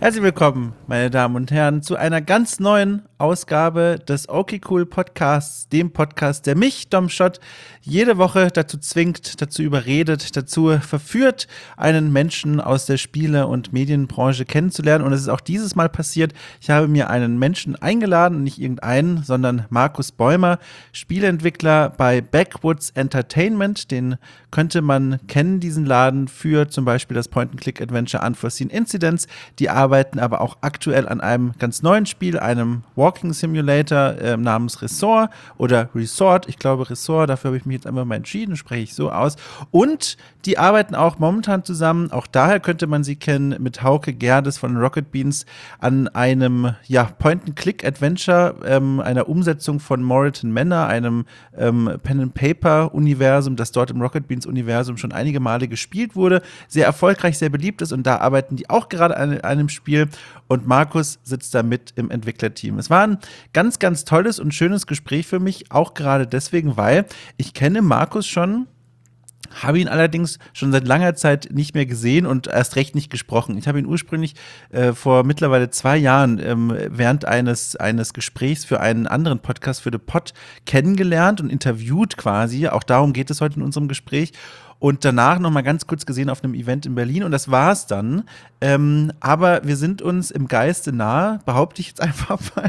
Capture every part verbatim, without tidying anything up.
Herzlich willkommen, meine Damen und Herren, zu einer ganz neuen Ausgabe des Okay Cool Podcasts, dem Podcast, der mich, Dom Schott, jede Woche dazu zwingt, dazu überredet, dazu verführt, einen Menschen aus der Spiele- und Medienbranche kennenzulernen. Und es ist auch dieses Mal passiert. Ich habe mir einen Menschen eingeladen, nicht irgendeinen, sondern Markus Bäumer, Spieleentwickler bei Backwoods Entertainment. Den könnte man kennen, diesen Laden, für zum Beispiel das Point-and-Click-Adventure Unforeseen Incidents. Die arbeiten aber auch aktuell an einem ganz neuen Spiel, einem Walking Simulator äh, namens Resort oder Resort. Ich glaube Resort, dafür habe ich mich jetzt einfach mal entschieden, spreche ich so aus. Und die arbeiten auch momentan zusammen, auch daher könnte man sie kennen, mit Hauke Gerdes von Rocket Beans an einem ja, Point-and-Click-Adventure, ähm, einer Umsetzung von Moreton Manor, einem ähm, Pen-and-Paper-Universum, das dort im Rocket Beans-Universum schon einige Male gespielt wurde, sehr erfolgreich, sehr beliebt ist, und da arbeiten die auch gerade an einem Spiel, und Markus sitzt da mit im Entwicklerteam. Es war ein ganz, ganz tolles und schönes Gespräch für mich, auch gerade deswegen, weil ich kenne Markus schon, habe ihn allerdings schon seit langer Zeit nicht mehr gesehen und erst recht nicht gesprochen. Ich habe ihn ursprünglich äh, vor mittlerweile zwei Jahren ähm, während eines, eines Gesprächs für einen anderen Podcast, für The Pod, kennengelernt und interviewt quasi. Auch darum geht es heute in unserem Gespräch. Und danach noch mal ganz kurz gesehen auf einem Event in Berlin, und das war's dann. Ähm, aber wir sind uns im Geiste nahe, behaupte ich jetzt einfach mal.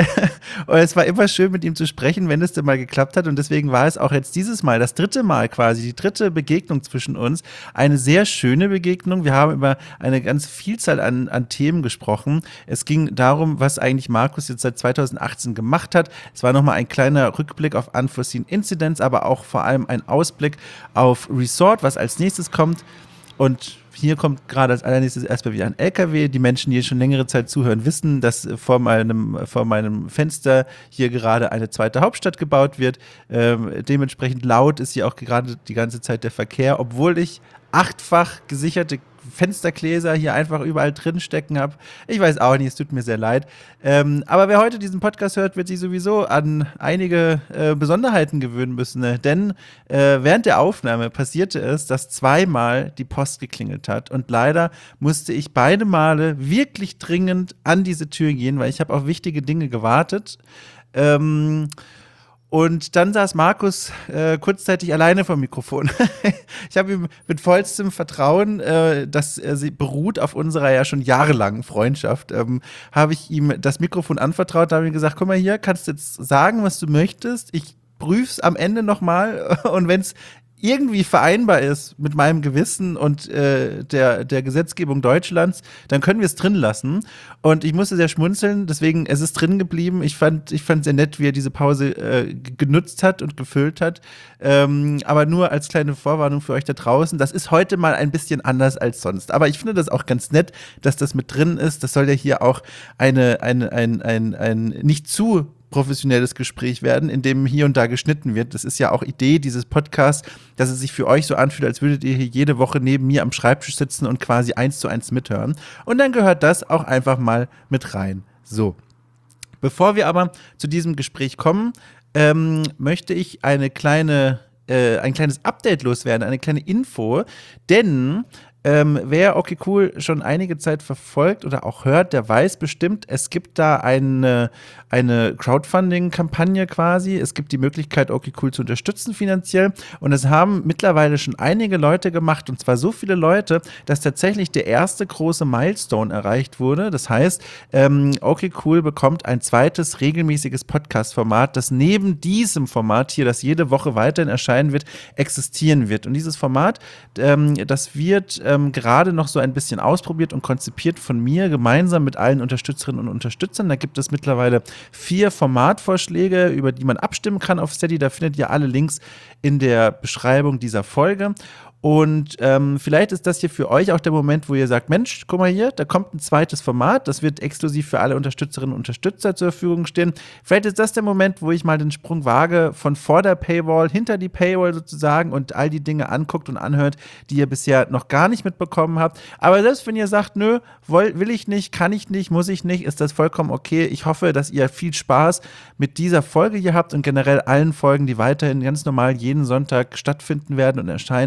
Und es war immer schön, mit ihm zu sprechen, wenn es denn mal geklappt hat. Und deswegen war es auch jetzt dieses Mal, das dritte Mal quasi, die dritte Begegnung zwischen uns. Eine sehr schöne Begegnung. Wir haben über eine ganz Vielzahl an, an Themen gesprochen. Es ging darum, was eigentlich Markus jetzt seit zweitausendachtzehn gemacht hat. Es war noch mal ein kleiner Rückblick auf Unforeseen Incidents, aber auch vor allem ein Ausblick auf Resort, was als nächstes kommt. Und hier kommt gerade als allernächstes erstmal wieder ein L K W. Die Menschen, die schon längere Zeit zuhören, wissen, dass vor meinem, vor meinem Fenster hier gerade eine zweite Hauptstadt gebaut wird. Ähm, dementsprechend laut ist hier auch gerade die ganze Zeit der Verkehr, obwohl ich achtfach gesicherte Fenstergläser hier einfach überall drin stecken habe. Ich weiß auch nicht, es tut mir sehr leid. Ähm, aber wer heute diesen Podcast hört, wird sich sowieso an einige äh, Besonderheiten gewöhnen müssen. Ne? Denn äh, während der Aufnahme passierte es, dass zweimal die Post geklingelt hat. Und leider musste ich beide Male wirklich dringend an diese Tür gehen, weil ich habe auf wichtige Dinge gewartet. Ähm, Und dann saß Markus äh, kurzzeitig alleine vor dem Mikrofon. Ich habe ihm mit vollstem Vertrauen, äh, das äh, sie beruht auf unserer ja schon jahrelangen Freundschaft, ähm, habe ich ihm das Mikrofon anvertraut, habe ihm gesagt, guck mal hier, kannst du jetzt sagen, was du möchtest. Ich prüf's am Ende nochmal, und wenn es irgendwie vereinbar ist mit meinem Gewissen und äh, der, der Gesetzgebung Deutschlands, dann können wir es drin lassen. Und ich musste sehr schmunzeln, deswegen, es ist drin geblieben. Ich fand ich fand sehr nett, wie er diese Pause äh, genutzt hat und gefüllt hat. Ähm, aber nur als kleine Vorwarnung für euch da draußen, das ist heute mal ein bisschen anders als sonst. Aber ich finde das auch ganz nett, dass das mit drin ist. Das soll ja hier auch eine, eine, ein, ein, ein nicht zu professionelles Gespräch werden, in dem hier und da geschnitten wird. Das ist ja auch Idee dieses Podcasts, dass es sich für euch so anfühlt, als würdet ihr hier jede Woche neben mir am Schreibtisch sitzen und quasi eins zu eins mithören. Und dann gehört das auch einfach mal mit rein. So. Bevor wir aber zu diesem Gespräch kommen, ähm, möchte ich eine kleine, äh, ein kleines Update loswerden, eine kleine Info, denn Ähm, wer Okay Cool schon einige Zeit verfolgt oder auch hört, der weiß bestimmt, es gibt da eine, eine Crowdfunding-Kampagne quasi. Es gibt die Möglichkeit, Okay Cool zu unterstützen finanziell. Und es haben mittlerweile schon einige Leute gemacht, und zwar so viele Leute, dass tatsächlich der erste große Milestone erreicht wurde. Das heißt, ähm, Okay Cool bekommt ein zweites regelmäßiges Podcast-Format, das neben diesem Format hier, das jede Woche weiterhin erscheinen wird, existieren wird. Und dieses Format, ähm, das wird Ähm, gerade noch so ein bisschen ausprobiert und konzipiert von mir, gemeinsam mit allen Unterstützerinnen und Unterstützern. Da gibt es mittlerweile vier Formatvorschläge, über die man abstimmen kann auf Steady. Da findet ihr alle Links in der Beschreibung dieser Folge. Und ähm, vielleicht ist das hier für euch auch der Moment, wo ihr sagt, Mensch, guck mal hier, da kommt ein zweites Format, das wird exklusiv für alle Unterstützerinnen und Unterstützer zur Verfügung stehen. Vielleicht ist das der Moment, wo ich mal den Sprung wage von vor der Paywall, hinter die Paywall sozusagen, und all die Dinge anguckt und anhört, die ihr bisher noch gar nicht mitbekommen habt. Aber selbst wenn ihr sagt, nö, will, will ich nicht, kann ich nicht, muss ich nicht, ist das vollkommen okay. Ich hoffe, dass ihr viel Spaß mit dieser Folge hier habt und generell allen Folgen, die weiterhin ganz normal jeden Sonntag stattfinden werden und erscheinen werden.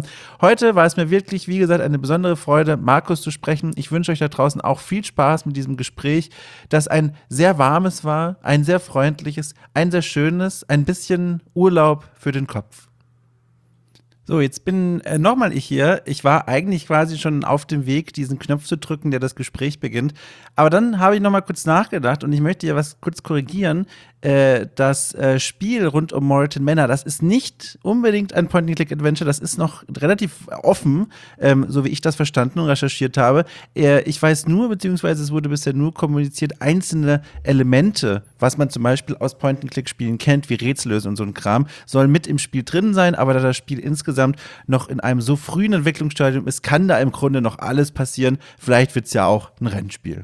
Heute war es mir wirklich, wie gesagt, eine besondere Freude, Markus zu sprechen. Ich wünsche euch da draußen auch viel Spaß mit diesem Gespräch, das ein sehr warmes war, ein sehr freundliches, ein sehr schönes, ein bisschen Urlaub für den Kopf. So, jetzt bin äh, nochmal ich hier. Ich war eigentlich quasi schon auf dem Weg, diesen Knopf zu drücken, der das Gespräch beginnt. Aber dann habe ich nochmal kurz nachgedacht und ich möchte ja was kurz korrigieren. Äh, das äh, Spiel rund um Moreton Manor, das ist nicht unbedingt ein Point-and-Click-Adventure, das ist noch relativ offen, ähm, so wie ich das verstanden und recherchiert habe. Äh, ich weiß nur, beziehungsweise es wurde bisher nur kommuniziert, einzelne Elemente, was man zum Beispiel aus Point-and-Click-Spielen kennt, wie Rätsellösen und so ein Kram, sollen mit im Spiel drin sein, aber da das Spiel insgesamt noch in einem so frühen Entwicklungsstadium ist, kann da im Grunde noch alles passieren. Vielleicht wird es ja auch ein Rennspiel.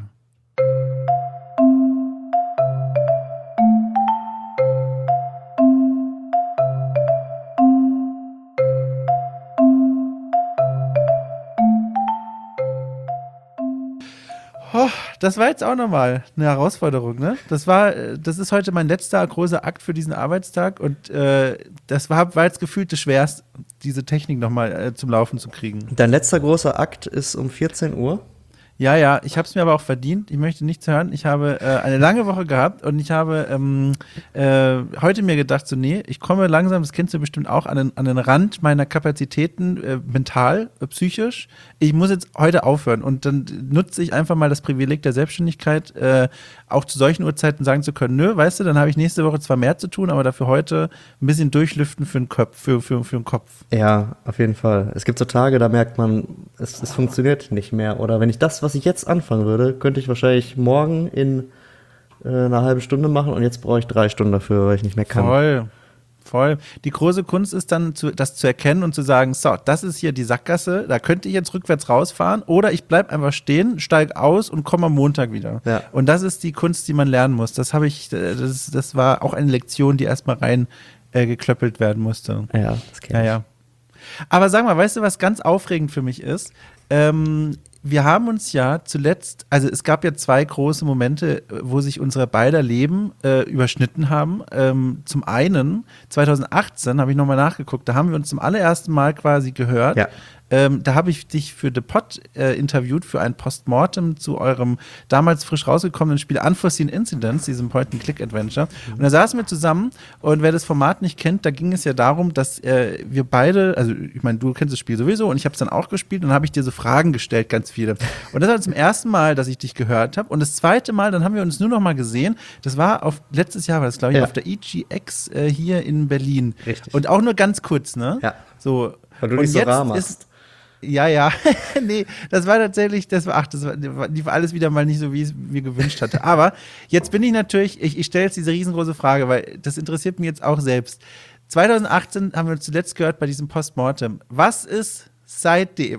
Oh, das war jetzt auch nochmal eine Herausforderung, ne? Das war, das ist heute mein letzter großer Akt für diesen Arbeitstag und äh, das war, war jetzt gefühlt das Schwerste, diese Technik nochmal äh, zum Laufen zu kriegen. Dein letzter großer Akt ist um vierzehn Uhr. Ja, ja, ich habe es mir aber auch verdient. Ich möchte nichts hören. Ich habe äh, eine lange Woche gehabt und ich habe ähm, äh, heute mir gedacht, so nee, ich komme langsam, das kennst du bestimmt auch, an den, an den Rand meiner Kapazitäten, äh, mental, äh, psychisch. Ich muss jetzt heute aufhören und dann nutze ich einfach mal das Privileg der Selbstständigkeit, äh, auch zu solchen Uhrzeiten sagen zu können, nö, weißt du, dann habe ich nächste Woche zwar mehr zu tun, aber dafür heute ein bisschen durchlüften für den Kopf. Für, für, für den Kopf. Ja, auf jeden Fall. Es gibt so Tage, da merkt man, es, es funktioniert nicht mehr. Oder wenn ich das, was ich jetzt anfangen würde, könnte ich wahrscheinlich morgen in äh, einer halben Stunde machen und jetzt brauche ich drei Stunden dafür, weil ich nicht mehr kann. Voll. Voll. Die große Kunst ist dann, zu, das zu erkennen und zu sagen, so, das ist hier die Sackgasse, da könnte ich jetzt rückwärts rausfahren oder ich bleibe einfach stehen, steige aus und komme am Montag wieder. Ja. Und das ist die Kunst, die man lernen muss. Das habe ich, das, das war auch eine Lektion, die erstmal rein äh, geklöppelt werden musste. Ja, das kenn ich. Ja, ja. Aber sag mal, weißt du, was ganz aufregend für mich ist? Ähm, wir haben uns ja zuletzt, also es gab ja zwei große Momente, wo sich unsere beider Leben äh, überschnitten haben. Ähm, zum einen, zwanzig achtzehn, habe ich nochmal nachgeguckt, da haben wir uns zum allerersten Mal quasi gehört. Ja. Ähm, da habe ich dich für The Pod äh, interviewt, für ein Postmortem zu eurem damals frisch rausgekommenen Spiel Unforeseen Incidents, diesem Point-and-Click-Adventure. Und da saßen wir zusammen und wer das Format nicht kennt, da ging es ja darum, dass äh, wir beide, also ich meine, du kennst das Spiel sowieso und ich habe es dann auch gespielt und dann habe ich dir so Fragen gestellt, ganz viele. Und das war zum ersten Mal, dass ich dich gehört habe und das zweite Mal, dann haben wir uns nur noch mal gesehen, das war auf, letztes Jahr war das, glaube ich, Ja. auf der E G X äh, hier in Berlin. Richtig. Und auch nur ganz kurz, ne? Ja. So. Weil du Und nicht so jetzt rar machst. ist Ja, ja, nee, das war tatsächlich, das war, ach, das war, lief alles wieder mal nicht so, wie ich es mir gewünscht hatte. Aber jetzt bin ich natürlich, ich, ich stelle jetzt diese riesengroße Frage, weil das interessiert mich jetzt auch selbst. zwanzig achtzehn haben wir uns zuletzt gehört bei diesem Postmortem. Was ist seitdem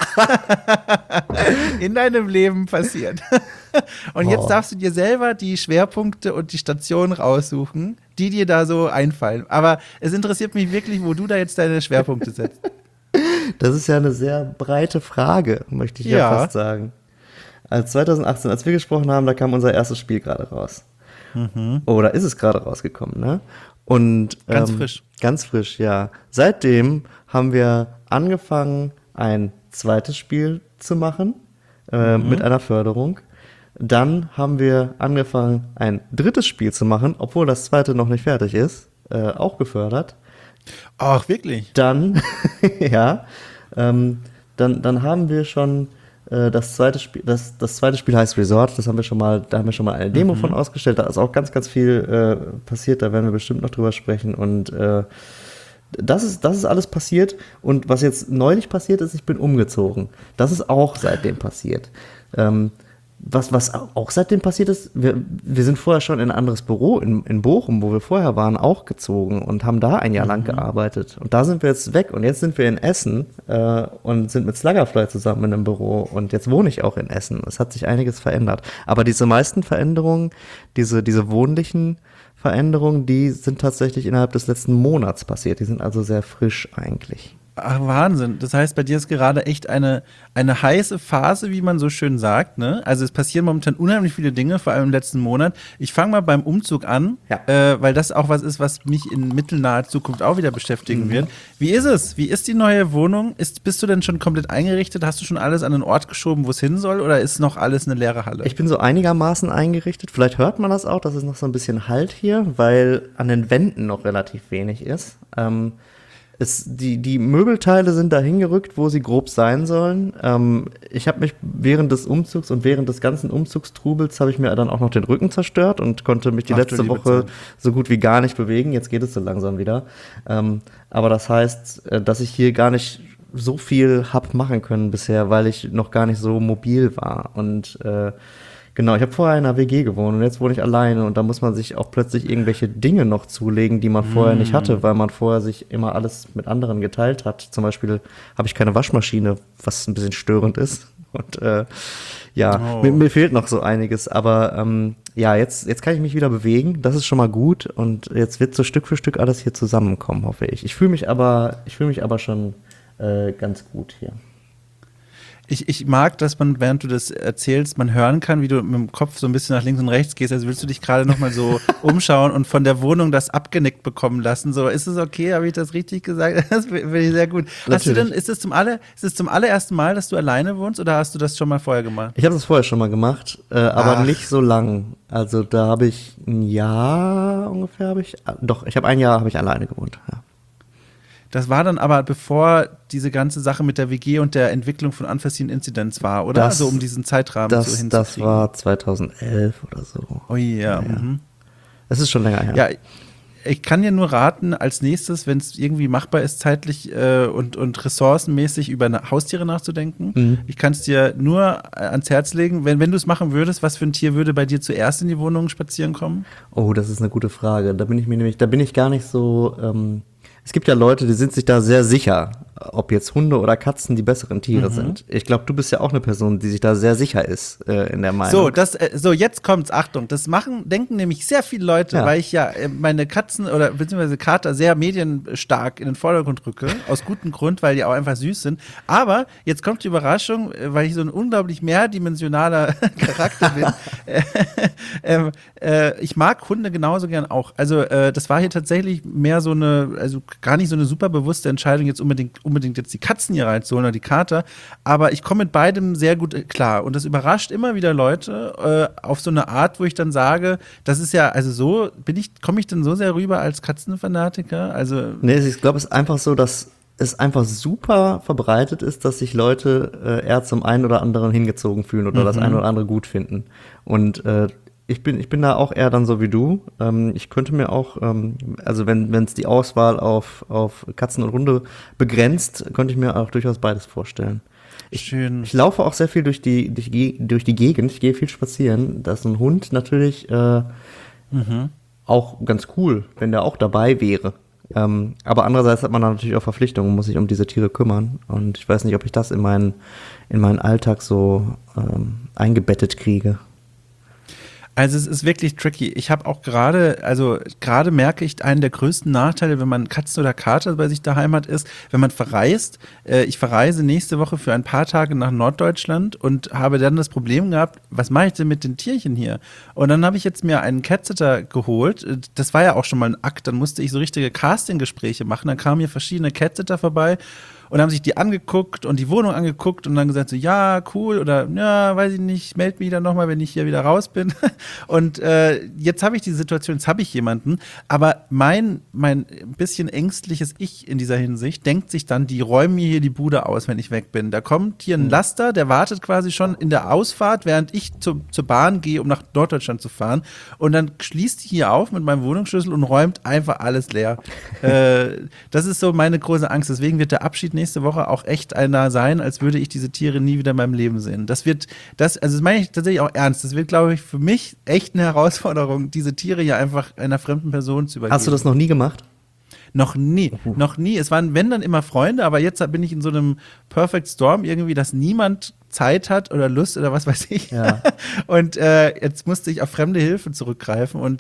in deinem Leben passiert? Und jetzt Oh. darfst du dir selber die Schwerpunkte und die Stationen raussuchen, die dir da so einfallen. Aber es interessiert mich wirklich, wo du da jetzt deine Schwerpunkte setzt. Das ist ja eine sehr breite Frage, möchte ich ja, Ja. fast sagen. Als zwanzig achtzehn, als wir gesprochen haben, da kam unser erstes Spiel gerade raus. Oder ist es gerade rausgekommen, ne? Und, Ganz ähm, frisch. Ganz frisch, ja. Seitdem haben wir angefangen, ein zweites Spiel zu machen, äh, mit einer Förderung. Dann haben wir angefangen, ein drittes Spiel zu machen, obwohl das zweite noch nicht fertig ist, äh, auch gefördert. Ach, wirklich? Dann, ja, ähm, dann, dann haben wir schon äh, das zweite Spiel, das, das zweite Spiel heißt Resort, das haben wir schon mal, da haben wir schon mal eine Demo von ausgestellt, da ist auch ganz, ganz viel äh, passiert, da werden wir bestimmt noch drüber sprechen und äh, das ist, das ist alles passiert und was jetzt neulich passiert ist, ich bin umgezogen. Das ist auch seitdem passiert. Ähm, Was, was auch seitdem passiert ist, wir, wir sind vorher schon in ein anderes Büro in, in Bochum, wo wir vorher waren, auch gezogen und haben da ein Jahr lang gearbeitet. Und da sind wir jetzt weg und jetzt sind wir in Essen äh, und sind mit Sluggerfly zusammen in einem Büro und jetzt wohne ich auch in Essen. Es hat sich einiges verändert. Aber diese meisten Veränderungen, diese, diese wohnlichen Veränderungen, die sind tatsächlich innerhalb des letzten Monats passiert. Die sind also sehr frisch eigentlich. Ach, Wahnsinn. Das heißt, bei dir ist gerade echt eine, eine heiße Phase, wie man so schön sagt, ne? Also es passieren momentan unheimlich viele Dinge, vor allem im letzten Monat. Ich fange mal beim Umzug an, Ja. äh, weil das auch was ist, was mich in mittelnaher Zukunft auch wieder beschäftigen Mhm. wird. Wie ist es? Wie ist die neue Wohnung? Ist, bist du denn schon komplett eingerichtet? Hast du schon alles an den Ort geschoben, wo es hin soll? Oder ist noch alles eine leere Halle? Ich bin so einigermaßen eingerichtet. Vielleicht hört man das auch, dass es noch so ein bisschen Halt hier, weil an den Wänden noch relativ wenig ist. Ähm, es, die, die Möbelteile sind da hingerückt, wo sie grob sein sollen. Ähm, ich habe mich während des Umzugs und während des ganzen Umzugstrubels habe ich mir dann auch noch den Rücken zerstört und konnte mich die Ach du letzte liebe Woche Zeit. so gut wie gar nicht bewegen. Jetzt geht es so langsam wieder. Ähm, aber das heißt, äh, dass ich hier gar nicht so viel hab machen können bisher, weil ich noch gar nicht so mobil war. Und äh, genau, ich habe vorher in einer W G gewohnt und jetzt wohne ich alleine und da muss man sich auch plötzlich irgendwelche Dinge noch zulegen, die man vorher nicht hatte, weil man vorher sich immer alles mit anderen geteilt hat. Zum Beispiel habe ich keine Waschmaschine, was ein bisschen störend ist. Und äh, ja, Oh. mir, mir fehlt noch so einiges, aber ähm, ja, jetzt, jetzt kann ich mich wieder bewegen, das ist schon mal gut und jetzt wird so Stück für Stück alles hier zusammenkommen, hoffe ich. Ich fühle mich aber, ich fühle mich aber schon äh, ganz gut hier. Ich, ich mag, dass man, während du das erzählst, man hören kann, wie du mit dem Kopf so ein bisschen nach links und rechts gehst. Also willst du dich gerade nochmal so umschauen und von der Wohnung das abgenickt bekommen lassen. So, ist es okay? Habe ich das richtig gesagt? Das finde ich sehr gut. Hast du denn, Natürlich. ist es zum aller, ist es zum allerersten Mal, dass du alleine wohnst oder hast du das schon mal vorher gemacht? Ich habe das vorher schon mal gemacht, äh, aber Ach. nicht so lang. Also da habe ich ein Jahr ungefähr habe ich, äh, doch, ich habe ein Jahr habe ich alleine gewohnt. Ja. Das war dann aber, bevor diese ganze Sache mit der W G und der Entwicklung von Unforeseen Incidents war, oder? Das- Also um diesen Zeitrahmen Das, so das hinzukriegen. war zweitausendelf oder so. Oh ja. Ja. Mhm. Es ist schon länger her. Ja, ich kann dir nur raten, als nächstes, wenn es irgendwie machbar ist, zeitlich äh, und, und ressourcenmäßig über eine Haustiere nachzudenken. Mhm. Ich kann es dir nur äh, ans Herz legen, wenn, wenn du es machen würdest, was für ein Tier würde bei dir zuerst in die Wohnung spazieren kommen? Oh, das ist eine gute Frage. Da bin ich mir nämlich, da bin ich gar nicht so. Ähm, es gibt ja Leute, die sind sich da sehr sicher, ob jetzt Hunde oder Katzen die besseren Tiere Mhm. sind. Ich glaube, du bist ja auch eine Person, die sich da sehr sicher ist äh, in der Meinung. So, das, äh, so, jetzt kommt's, Achtung, das machen, denken nämlich sehr viele Leute, Ja. weil ich ja äh, meine Katzen oder beziehungsweise Kater sehr medienstark in den Vordergrund rücke, aus gutem Grund, weil die auch einfach süß sind. Aber jetzt kommt die Überraschung, äh, weil ich so ein unglaublich mehrdimensionaler Charakter bin. äh, ähm, äh, ich mag Hunde genauso gern auch. Also, äh, das war hier tatsächlich mehr so eine, also gar nicht so eine super bewusste Entscheidung, jetzt unbedingt, unbedingt jetzt die Katzen hier reinzuholen oder die Kater. Aber ich komme mit beidem sehr gut äh, klar. Und das überrascht immer wieder Leute äh, auf so eine Art, wo ich dann sage, das ist ja, also so, bin ich, komme ich denn so sehr rüber als Katzenfanatiker? Also, Nee, ich glaube, es ist einfach so, dass es einfach super verbreitet ist, dass sich Leute äh, eher zum einen oder anderen hingezogen fühlen oder Mhm. das eine oder andere gut finden. Und äh, ich bin, ich bin da auch eher dann so wie du. Ähm, ich könnte mir auch, ähm, also wenn es die Auswahl auf, auf Katzen und Hunde begrenzt, könnte ich mir auch durchaus beides vorstellen. Ich, schön. ich laufe auch sehr viel durch die, durch die, durch die Gegend, ich gehe viel spazieren. Da ist ein Hund natürlich äh, Mhm. auch ganz cool, wenn der auch dabei wäre. Ähm, aber andererseits hat man dann natürlich auch Verpflichtungen, muss sich um diese Tiere kümmern. Und ich weiß nicht, ob ich das in meinen, in meinen Alltag so ähm, eingebettet kriege. Also es ist wirklich tricky. Ich habe auch gerade, also gerade merke ich, einen der größten Nachteile, wenn man Katzen oder Kater bei sich daheim hat, ist, wenn man verreist. Äh, ich verreise nächste Woche für ein paar Tage nach Norddeutschland und habe dann das Problem gehabt, was mache ich denn mit den Tierchen hier? Und dann habe ich jetzt mir einen Catsitter geholt. Das war ja auch schon mal ein Akt. Dann musste ich so richtige Casting-Gespräche machen. Dann kamen hier verschiedene Catsitter vorbei und haben sich die angeguckt und die Wohnung angeguckt und dann gesagt so, ja, cool oder ja, weiß ich nicht, meld mich dann nochmal, wenn ich hier wieder raus bin. Und äh, jetzt habe ich die Situation, jetzt habe ich jemanden, aber mein, mein bisschen ängstliches Ich in dieser Hinsicht denkt sich dann, die räumen mir hier die Bude aus, wenn ich weg bin. Da kommt hier ein Laster, der wartet quasi schon in der Ausfahrt, während ich zu, zur Bahn gehe, um nach Norddeutschland zu fahren. Und dann schließt die hier auf mit meinem Wohnungsschlüssel und räumt einfach alles leer. äh, das ist so meine große Angst. Deswegen wird der Abschied nächste Woche auch echt einer sein, als würde ich diese Tiere nie wieder in meinem Leben sehen. Das wird, das, also das meine ich tatsächlich auch ernst. Das wird, glaube ich, für mich echt eine Herausforderung, diese Tiere hier einfach einer fremden Person zu übergeben. Hast du das noch nie gemacht? Noch nie, noch nie. Es waren, wenn dann immer Freunde, aber jetzt bin ich in so einem Perfect Storm irgendwie, dass niemand Zeit hat oder Lust oder was weiß ich. Ja. Und äh, jetzt musste ich auf fremde Hilfe zurückgreifen und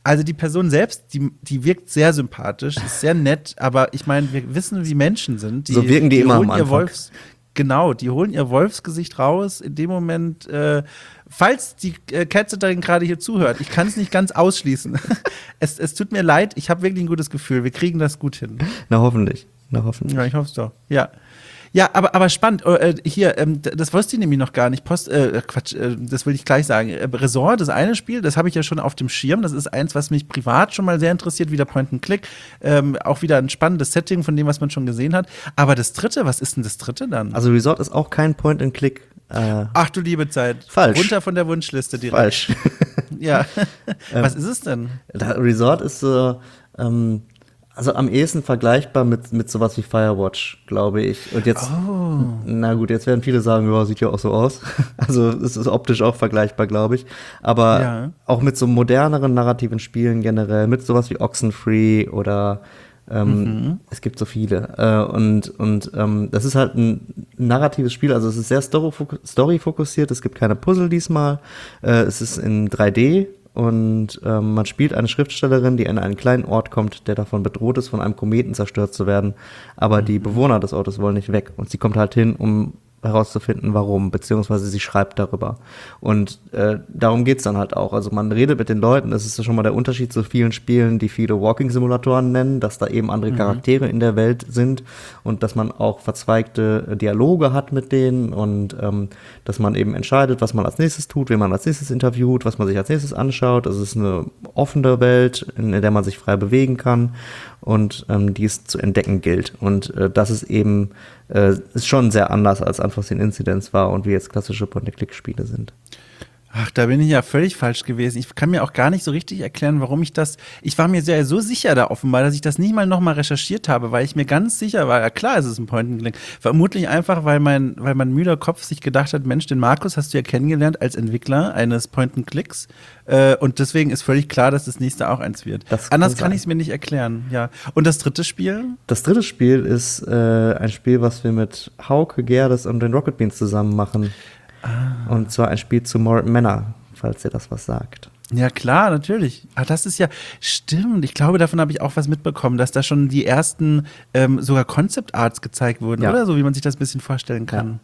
Also die Person selbst, die, die wirkt sehr sympathisch, ist sehr nett, aber ich meine, wir wissen, wie Menschen sind. Die, so wirken die, die immer holen am ihr Anfang. Wolfs, genau, die holen ihr Wolfsgesicht raus in dem Moment, äh, falls die äh, Catsitterin gerade hier zuhört. Ich kann es nicht ganz ausschließen. es, es tut mir leid, ich habe wirklich ein gutes Gefühl. Wir kriegen das gut hin. Na hoffentlich, na hoffentlich. Ja, ich hoffe es doch, ja. Ja, aber, aber spannend. Äh, hier, ähm, das wusste ich nämlich noch gar nicht. Post, äh, Quatsch, äh, das will ich gleich sagen. Äh, Resort, das eine Spiel, das habe ich ja schon auf dem Schirm. Das ist eins, was mich privat schon mal sehr interessiert, wieder Point and Click. Ähm, auch wieder ein spannendes Setting von dem, was man schon gesehen hat. Aber das dritte, was ist denn das dritte dann? Also Resort ist auch kein Point and Click. Äh, Ach du liebe Zeit. Falsch. Runter von der Wunschliste direkt. Falsch. Ja. Was ist es denn? Resort ist so, ähm, also am ehesten vergleichbar mit, mit sowas wie Firewatch, glaube ich. Und jetzt, oh. na gut, jetzt werden viele sagen, ja, sieht ja auch so aus. Also es ist optisch auch vergleichbar, glaube ich. Aber ja. auch mit so moderneren narrativen Spielen generell, mit sowas wie Oxenfree oder ähm, mhm. es gibt so viele. Äh, und und ähm, das ist halt ein narratives Spiel, also es ist sehr story-fokussiert, es gibt keine Puzzle diesmal. Äh, es ist in drei D. Und ähm, man spielt eine Schriftstellerin, die in einen kleinen Ort kommt, der davon bedroht ist, von einem Kometen zerstört zu werden. Aber mhm. die Bewohner des Ortes wollen nicht weg. Und sie kommt halt hin, um herauszufinden, warum, beziehungsweise sie schreibt darüber. Und äh, darum geht's dann halt auch. Also man redet mit den Leuten, das ist schon mal der Unterschied zu vielen Spielen, die viele Walking-Simulatoren nennen, dass da eben andere mhm. Charaktere in der Welt sind und dass man auch verzweigte Dialoge hat mit denen und ähm, dass man eben entscheidet, was man als nächstes tut, wen man als nächstes interviewt, was man sich als nächstes anschaut. Also es ist eine offene Welt, in der man sich frei bewegen kann und ähm, die es zu entdecken gilt. Und äh, das ist eben äh, ist schon sehr anders, als Unforeseen Incidents war und wie jetzt klassische Point-and-Click-Spiele sind. Ach, da bin ich ja völlig falsch gewesen. Ich kann mir auch gar nicht so richtig erklären, warum ich das. Ich war mir sehr so sicher da offenbar, dass ich das nicht mal nochmal recherchiert habe, weil ich mir ganz sicher war, ja klar, es ist ein Point-and-Click. Vermutlich einfach, weil mein, weil mein müder Kopf sich gedacht hat, Mensch, den Markus hast du ja kennengelernt als Entwickler eines Point-and-Clicks. Äh, und deswegen ist völlig klar, dass das nächste auch eins wird. Das Anders kann ich es mir nicht erklären, ja. Und das dritte Spiel? Das dritte Spiel ist äh, ein Spiel, was wir mit Hauke Gerdes und den Rocket Beans zusammen machen. Ah. Und zwar ein Spiel zu Moral Manor, falls ihr das was sagt. Ja, klar, natürlich. Ah, das ist ja, stimmt. Ich glaube, davon habe ich auch was mitbekommen, dass da schon die ersten ähm, sogar Concept Arts gezeigt wurden, ja. oder? So wie man sich das ein bisschen vorstellen kann.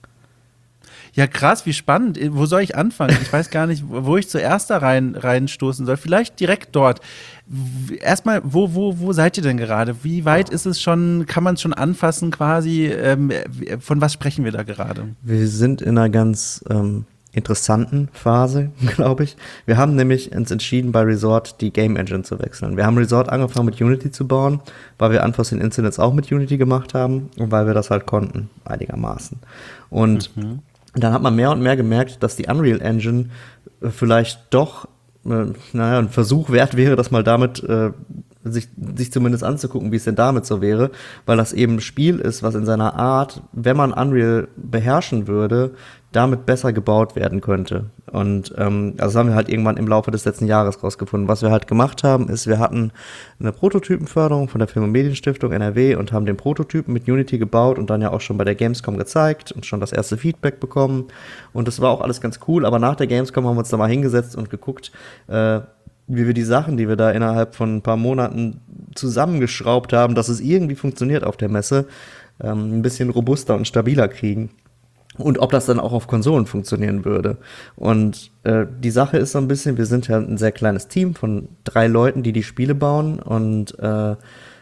Ja. Ja, krass, wie spannend. Wo soll ich anfangen? Ich weiß gar nicht, wo ich zuerst da rein, reinstoßen soll. Vielleicht direkt dort. Erstmal, wo, wo, wo seid ihr denn gerade? Wie weit ist es schon, kann man es schon anfassen quasi? Ähm, von was sprechen wir da gerade? Wir sind in einer ganz ähm, interessanten Phase, glaube ich. Wir haben nämlich uns entschieden, bei Resort die Game Engine zu wechseln. Wir haben Resort angefangen mit Unity zu bauen, weil wir Unforeseen Incidents auch mit Unity gemacht haben und weil wir das halt konnten, einigermaßen. Und mhm. dann hat man mehr und mehr gemerkt, dass die Unreal Engine vielleicht doch, äh, naja, ein Versuch wert wäre, das mal damit, äh, sich, sich zumindest anzugucken, wie es denn damit so wäre, weil das eben ein Spiel ist, was in seiner Art, wenn man Unreal beherrschen würde, damit besser gebaut werden könnte. Und ähm, also das haben wir halt irgendwann im Laufe des letzten Jahres rausgefunden. Was wir halt gemacht haben, ist, wir hatten eine Prototypenförderung von der Film- und Medienstiftung N R W und haben den Prototypen mit Unity gebaut und dann ja auch schon bei der Gamescom gezeigt und schon das erste Feedback bekommen. Und das war auch alles ganz cool, aber nach der Gamescom haben wir uns da mal hingesetzt und geguckt, äh, wie wir die Sachen, die wir da innerhalb von ein paar Monaten zusammengeschraubt haben, dass es irgendwie funktioniert auf der Messe, ähm, ein bisschen robuster und stabiler kriegen. Und ob das dann auch auf Konsolen funktionieren würde. Und äh, die Sache ist so ein bisschen, wir sind ja ein sehr kleines Team von drei Leuten, die die Spiele bauen. Und äh,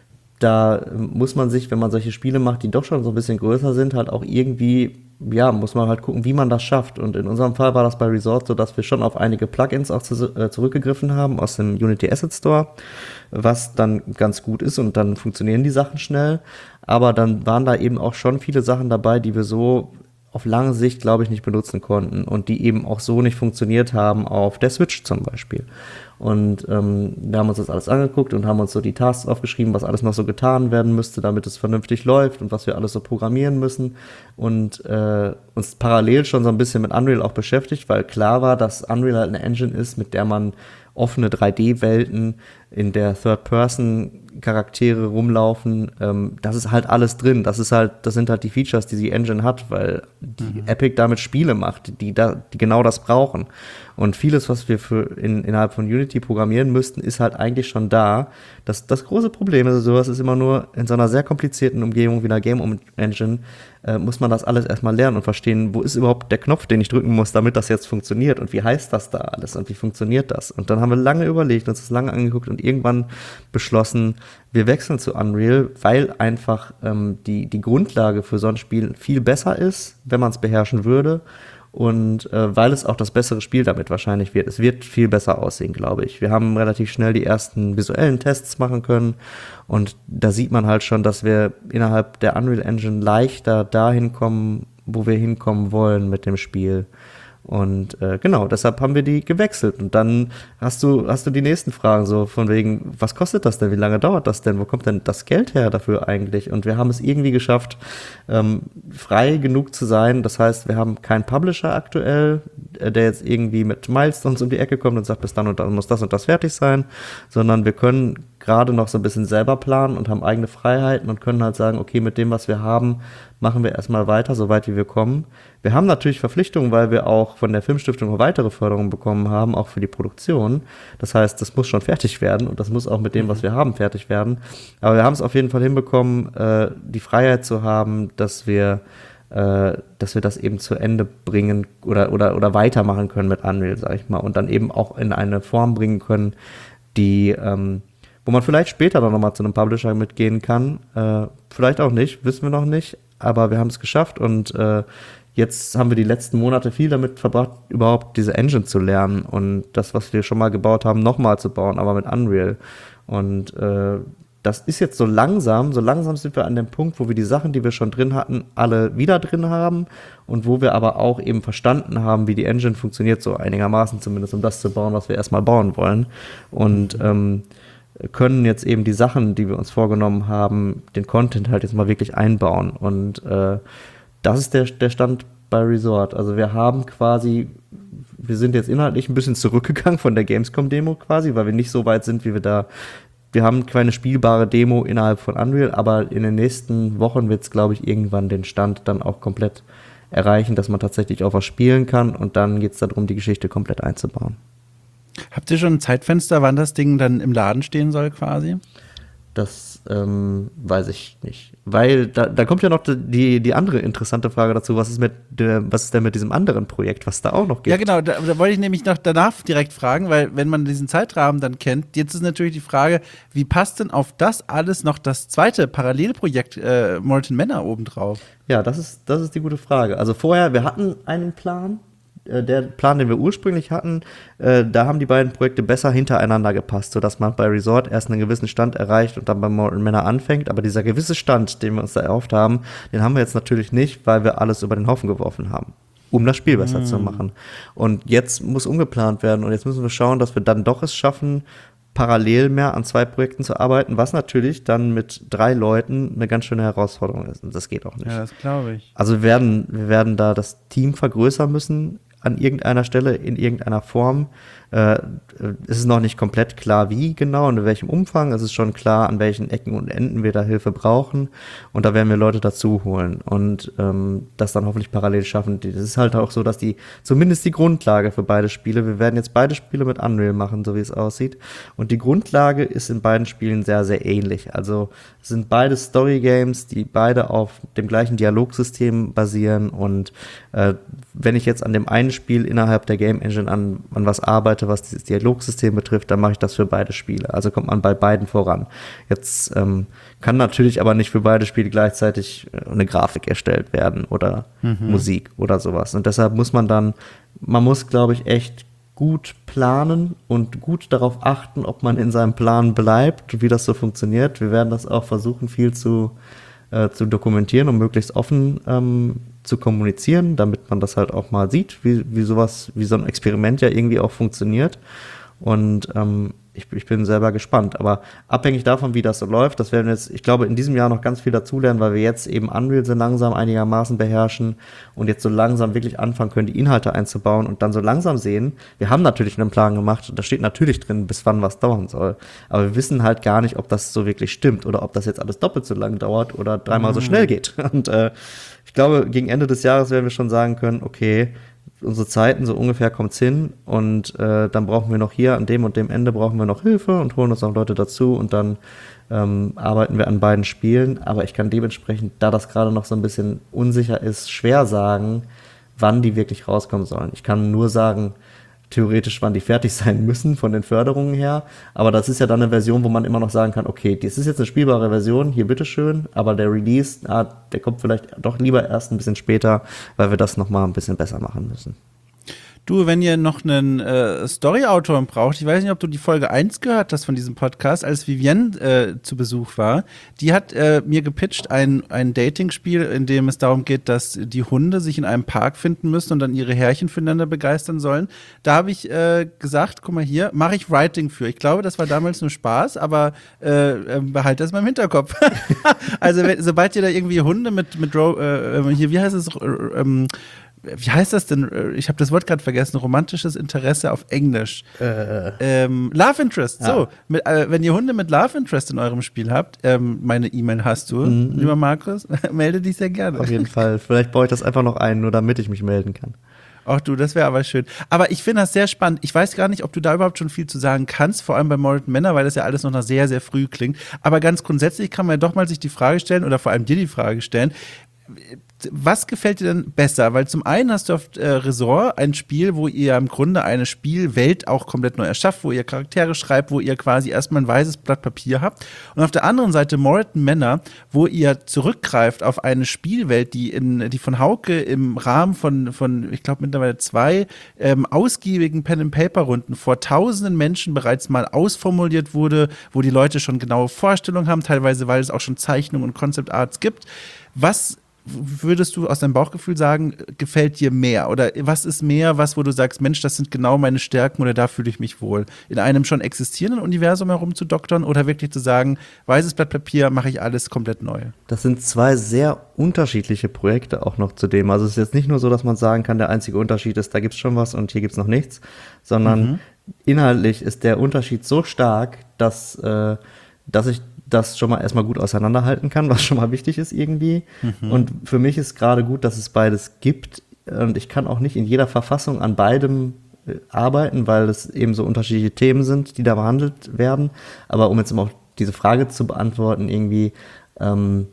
da muss man sich, wenn man solche Spiele macht, die doch schon so ein bisschen größer sind, halt auch irgendwie, ja, muss man halt gucken, wie man das schafft. Und in unserem Fall war das bei Resort so, dass wir schon auf einige Plugins auch zu, äh, zurückgegriffen haben aus dem Unity Asset Store, was dann ganz gut ist und dann funktionieren die Sachen schnell. Aber dann waren da eben auch schon viele Sachen dabei, die wir so auf lange Sicht, glaube ich, nicht benutzen konnten und die eben auch so nicht funktioniert haben auf der Switch zum Beispiel. Und ähm, wir haben uns das alles angeguckt und haben uns so die Tasks aufgeschrieben, was alles noch so getan werden müsste, damit es vernünftig läuft und was wir alles so programmieren müssen und äh, uns parallel schon so ein bisschen mit Unreal auch beschäftigt, weil klar war, dass Unreal halt eine Engine ist, mit der man offene drei D-Welten, in der Third-Person-Charaktere rumlaufen. Ähm, das ist halt alles drin. Das ist halt, das sind halt die Features, die die Engine hat, weil die mhm. Epic damit Spiele macht, die, da, die genau das brauchen. Und vieles, was wir für in, innerhalb von Unity programmieren müssten, ist halt eigentlich schon da. Das, das große Problem ist, sowas ist immer nur in so einer sehr komplizierten Umgebung wie einer Game Engine, äh, muss man das alles erstmal lernen und verstehen, wo ist überhaupt der Knopf, den ich drücken muss, damit das jetzt funktioniert und wie heißt das da alles und wie funktioniert das. Und dann haben wir lange überlegt, uns das lange angeguckt und irgendwann beschlossen, wir wechseln zu Unreal, weil einfach ähm, die, die Grundlage für so ein Spiel viel besser ist, wenn man es beherrschen würde. Und äh, weil es auch das bessere Spiel damit wahrscheinlich wird. Es wird viel besser aussehen, glaube ich. Wir haben relativ schnell die ersten visuellen Tests machen können. Und da sieht man halt schon, dass wir innerhalb der Unreal Engine leichter dahin kommen, wo wir hinkommen wollen mit dem Spiel. Und äh, genau, deshalb haben wir die gewechselt. Und dann hast du, hast du die nächsten Fragen, so von wegen, was kostet das denn? Wie lange dauert das denn? Wo kommt denn das Geld her dafür eigentlich? Und wir haben es irgendwie geschafft, ähm, frei genug zu sein. Das heißt, wir haben keinen Publisher aktuell, äh, der jetzt irgendwie mit Milestones um die Ecke kommt und sagt, bis dann und dann muss das und das fertig sein, sondern wir können gerade noch so ein bisschen selber planen und haben eigene Freiheiten und können halt sagen, okay, mit dem, was wir haben, machen wir erstmal weiter, so weit wie wir kommen. Wir haben natürlich Verpflichtungen, weil wir auch von der Filmstiftung noch weitere Förderungen bekommen haben, auch für die Produktion. Das heißt, das muss schon fertig werden und das muss auch mit dem, was wir haben, fertig werden. Aber wir haben es auf jeden Fall hinbekommen, äh, die Freiheit zu haben, dass wir, äh, dass wir das eben zu Ende bringen oder, oder, oder weitermachen können mit Unreal, sag ich mal, und dann eben auch in eine Form bringen können, die ähm, wo man vielleicht später dann nochmal zu einem Publisher mitgehen kann. Äh, vielleicht auch nicht, wissen wir noch nicht. Aber wir haben es geschafft und äh, jetzt haben wir die letzten Monate viel damit verbracht, überhaupt diese Engine zu lernen und das, was wir schon mal gebaut haben, nochmal zu bauen, aber mit Unreal. Und äh, das ist jetzt so langsam, so langsam sind wir an dem Punkt, wo wir die Sachen, die wir schon drin hatten, alle wieder drin haben und wo wir aber auch eben verstanden haben, wie die Engine funktioniert, so einigermaßen zumindest, um das zu bauen, was wir erstmal bauen wollen. Und ähm, können jetzt eben die Sachen, die wir uns vorgenommen haben, den Content halt jetzt mal wirklich einbauen. Und äh, das ist der, der Stand bei Resort. Also wir haben quasi, wir sind jetzt inhaltlich ein bisschen zurückgegangen von der Gamescom-Demo quasi, weil wir nicht so weit sind, wie wir da, wir haben keine spielbare Demo innerhalb von Unreal, aber in den nächsten Wochen wird es, glaube ich, irgendwann den Stand dann auch komplett erreichen, dass man tatsächlich auch was spielen kann und dann geht es darum, die Geschichte komplett einzubauen. Habt ihr schon ein Zeitfenster, wann das Ding dann im Laden stehen soll quasi? Das ähm, weiß ich nicht. Weil da, da kommt ja noch die, die andere interessante Frage dazu, was ist, mit der, was ist denn mit diesem anderen Projekt, was da auch noch gibt? Ja genau, da, da wollte ich nämlich noch danach direkt fragen, weil wenn man diesen Zeitrahmen dann kennt, jetzt ist natürlich die Frage, wie passt denn auf das alles noch das zweite Parallelprojekt äh, Molten Manor obendrauf? Ja, das ist, das ist die gute Frage. Also vorher, wir hatten einen Plan, der Plan, den wir ursprünglich hatten, äh, da haben die beiden Projekte besser hintereinander gepasst, sodass man bei Resort erst einen gewissen Stand erreicht und dann bei Molten Manor anfängt. Aber dieser gewisse Stand, den wir uns da erhofft haben, den haben wir jetzt natürlich nicht, weil wir alles über den Haufen geworfen haben, um das Spiel besser mm. zu machen. Und jetzt muss umgeplant werden und jetzt müssen wir schauen, dass wir dann doch es schaffen, parallel mehr an zwei Projekten zu arbeiten, was natürlich dann mit drei Leuten eine ganz schöne Herausforderung ist. Und das geht auch nicht. Ja, das glaube ich. Also wir werden, wir werden da das Team vergrößern müssen, an irgendeiner Stelle, in irgendeiner Form. Äh, es ist noch nicht komplett klar, wie genau und in welchem Umfang. Es ist schon klar, an welchen Ecken und Enden wir da Hilfe brauchen. Und da werden wir Leute dazu holen und ähm, das dann hoffentlich parallel schaffen. Das ist halt auch so, dass die, zumindest die Grundlage für beide Spiele, wir werden jetzt beide Spiele mit Unreal machen, so wie es aussieht. Und die Grundlage ist in beiden Spielen sehr, sehr ähnlich. Also es sind beide Story-Games, die beide auf dem gleichen Dialogsystem basieren. Und äh, wenn ich jetzt an dem einen Spiel innerhalb der Game Engine an, an was arbeite, was dieses Dialogsystem betrifft, dann mache ich das für beide Spiele. Also kommt man bei beiden voran. Jetzt ähm, kann natürlich aber nicht für beide Spiele gleichzeitig eine Grafik erstellt werden oder mhm. Musik oder sowas. Und deshalb muss man dann, man muss, glaube ich, echt gut planen und gut darauf achten, ob man in seinem Plan bleibt und wie das so funktioniert. Wir werden das auch versuchen, viel zu, äh, zu dokumentieren und möglichst offen ähm, zu kommunizieren, damit man das halt auch mal sieht, wie, wie sowas, wie so ein Experiment ja irgendwie auch funktioniert. Und ähm, ich, ich bin selber gespannt. Aber abhängig davon, wie das so läuft, das werden wir jetzt, ich glaube, in diesem Jahr noch ganz viel dazulernen, weil wir jetzt eben Unreal so langsam einigermaßen beherrschen und jetzt so langsam wirklich anfangen können, die Inhalte einzubauen und dann so langsam sehen, wir haben natürlich einen Plan gemacht, da steht natürlich drin, bis wann was dauern soll. Aber wir wissen halt gar nicht, ob das so wirklich stimmt oder ob das jetzt alles doppelt so lang dauert oder dreimal mhm. so schnell geht. Und äh, ich glaube, gegen Ende des Jahres werden wir schon sagen können, okay, unsere Zeiten, so ungefähr kommt's hin und äh, dann brauchen wir noch hier an dem und dem Ende brauchen wir noch Hilfe und holen uns noch Leute dazu und dann ähm, arbeiten wir an beiden Spielen, aber ich kann dementsprechend, da das gerade noch so ein bisschen unsicher ist, schwer sagen, wann die wirklich rauskommen sollen. Ich kann nur sagen, theoretisch, wann die fertig sein müssen von den Förderungen her, aber das ist ja dann eine Version, wo man immer noch sagen kann, okay, das ist jetzt eine spielbare Version, hier bitteschön, aber der Release, ah, der kommt vielleicht doch lieber erst ein bisschen später, weil wir das nochmal ein bisschen besser machen müssen. Du, wenn ihr noch einen äh, Story-Autoren braucht, ich weiß nicht, ob du die Folge eins gehört hast von diesem Podcast, als Vivienne äh, zu Besuch war, die hat äh, mir gepitcht ein, ein Dating-Spiel, in dem es darum geht, dass die Hunde sich in einem Park finden müssen und dann ihre Herrchen füreinander begeistern sollen. Da habe ich äh, gesagt, guck mal hier, mache ich Writing für. Ich glaube, das war damals nur Spaß, aber äh, behalte das mal im Hinterkopf. Also wenn, sobald ihr da irgendwie Hunde mit, mit äh, hier, wie heißt es, äh, ähm, wie heißt das denn? Ich habe das Wort gerade vergessen. Romantisches Interesse auf Englisch. Äh. Ähm, Love Interest. Ja. So, mit, äh, wenn ihr Hunde mit Love Interest in eurem Spiel habt, ähm, meine E-Mail hast du, mhm. lieber Markus, melde dich sehr gerne. Auf jeden Fall. Vielleicht baue ich das einfach noch ein, nur damit ich mich melden kann. Ach du, das wäre aber schön. Aber ich finde das sehr spannend. Ich weiß gar nicht, ob du da überhaupt schon viel zu sagen kannst, vor allem bei Mortal Manor, weil das ja alles noch nach sehr, sehr früh klingt. Aber ganz grundsätzlich kann man ja doch mal sich die Frage stellen, oder vor allem dir die Frage stellen, was gefällt dir denn besser? Weil zum einen hast du auf äh, Resort ein Spiel, wo ihr im Grunde eine Spielwelt auch komplett neu erschafft, wo ihr Charaktere schreibt, wo ihr quasi erstmal ein weißes Blatt Papier habt. Und auf der anderen Seite Mortal Manor, wo ihr zurückgreift auf eine Spielwelt, die in die von Hauke im Rahmen von, von ich glaube mittlerweile zwei ähm, ausgiebigen Pen-and-Paper-Runden vor tausenden Menschen bereits mal ausformuliert wurde, wo die Leute schon genaue Vorstellungen haben, teilweise weil es auch schon Zeichnungen und Concept Arts gibt. Was würdest du aus deinem Bauchgefühl sagen, gefällt dir mehr? Oder was ist mehr, was, wo du sagst, Mensch, das sind genau meine Stärken oder da fühle ich mich wohl? In einem schon existierenden Universum herumzudoktern oder wirklich zu sagen, weißes Blatt Papier, mache ich alles komplett neu? Das sind zwei sehr unterschiedliche Projekte auch noch zudem. Also es ist jetzt nicht nur so, dass man sagen kann, der einzige Unterschied ist, da gibt es schon was und hier gibt es noch nichts, sondern mhm. inhaltlich ist der Unterschied so stark, dass, äh, dass ich das schon mal erstmal gut auseinanderhalten kann, was schon mal wichtig ist irgendwie. Mhm. Und für mich ist gerade gut, dass es beides gibt. Und ich kann auch nicht in jeder Verfassung an beidem arbeiten, weil es eben so unterschiedliche Themen sind, die da behandelt werden. Aber um jetzt mal diese Frage zu beantworten, irgendwie, ähm,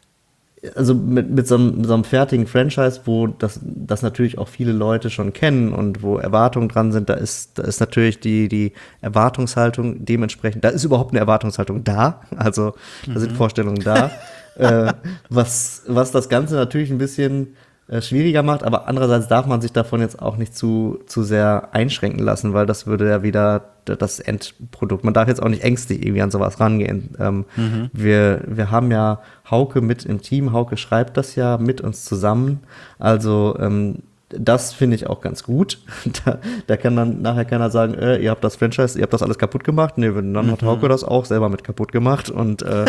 also mit, mit, so einem, mit so einem fertigen Franchise, wo das, das natürlich auch viele Leute schon kennen und wo Erwartungen dran sind, da ist, da ist natürlich die, die Erwartungshaltung dementsprechend, da ist überhaupt eine Erwartungshaltung da, also da mhm. sind Vorstellungen da, äh, was, was das Ganze natürlich ein bisschen äh, schwieriger macht, aber andererseits darf man sich davon jetzt auch nicht zu, zu sehr einschränken lassen, weil das würde ja wieder das Endprodukt. Man darf jetzt auch nicht ängstlich irgendwie an sowas rangehen. Ähm, mhm. wir, wir haben ja Hauke mit im Team. Hauke schreibt das ja mit uns zusammen. Also ähm, das finde ich auch ganz gut. Da, da kann dann nachher keiner sagen, äh, ihr habt das Franchise, ihr habt das alles kaputt gemacht. Nee, dann mhm. hat Hauke das auch selber mit kaputt gemacht. Und äh,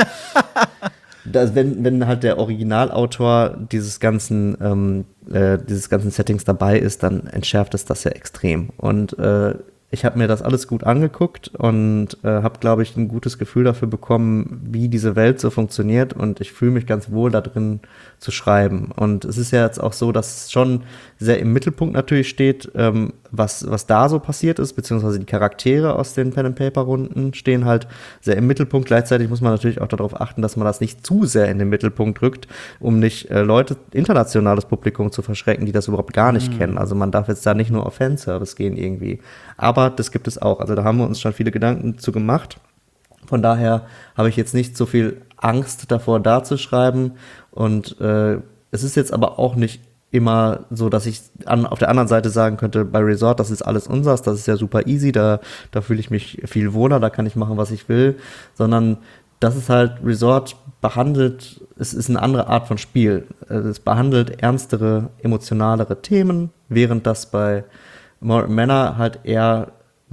das, wenn, wenn halt der Originalautor dieses ganzen, ähm, äh, dieses ganzen Settings dabei ist, dann entschärft es das ja extrem. Und äh, ich habe mir das alles gut angeguckt und äh, habe, glaube ich, ein gutes Gefühl dafür bekommen, wie diese Welt so funktioniert und ich fühle mich ganz wohl da drin zu schreiben. Und es ist ja jetzt auch so, dass es schon sehr im Mittelpunkt natürlich steht, ähm, was, was da so passiert ist, beziehungsweise die Charaktere aus den Pen-and-Paper-Runden stehen halt sehr im Mittelpunkt. Gleichzeitig muss man natürlich auch darauf achten, dass man das nicht zu sehr in den Mittelpunkt rückt, um nicht äh, Leute, internationales Publikum zu verschrecken, die das überhaupt gar nicht mhm. kennen. Also man darf jetzt da nicht nur auf Fanservice gehen irgendwie. Aber das gibt es auch. Also da haben wir uns schon viele Gedanken zu gemacht. Von daher habe ich jetzt nicht so viel Angst davor, da zu schreiben. Und äh, es ist jetzt aber auch nicht immer so, dass ich an, auf der anderen Seite sagen könnte, bei Resort, das ist alles unseres, das ist ja super easy, da, da fühle ich mich viel wohler, da kann ich machen, was ich will. Sondern das ist halt, Resort behandelt, es ist eine andere Art von Spiel. Es behandelt ernstere, emotionalere Themen, während das bei Mortal Manor halt eher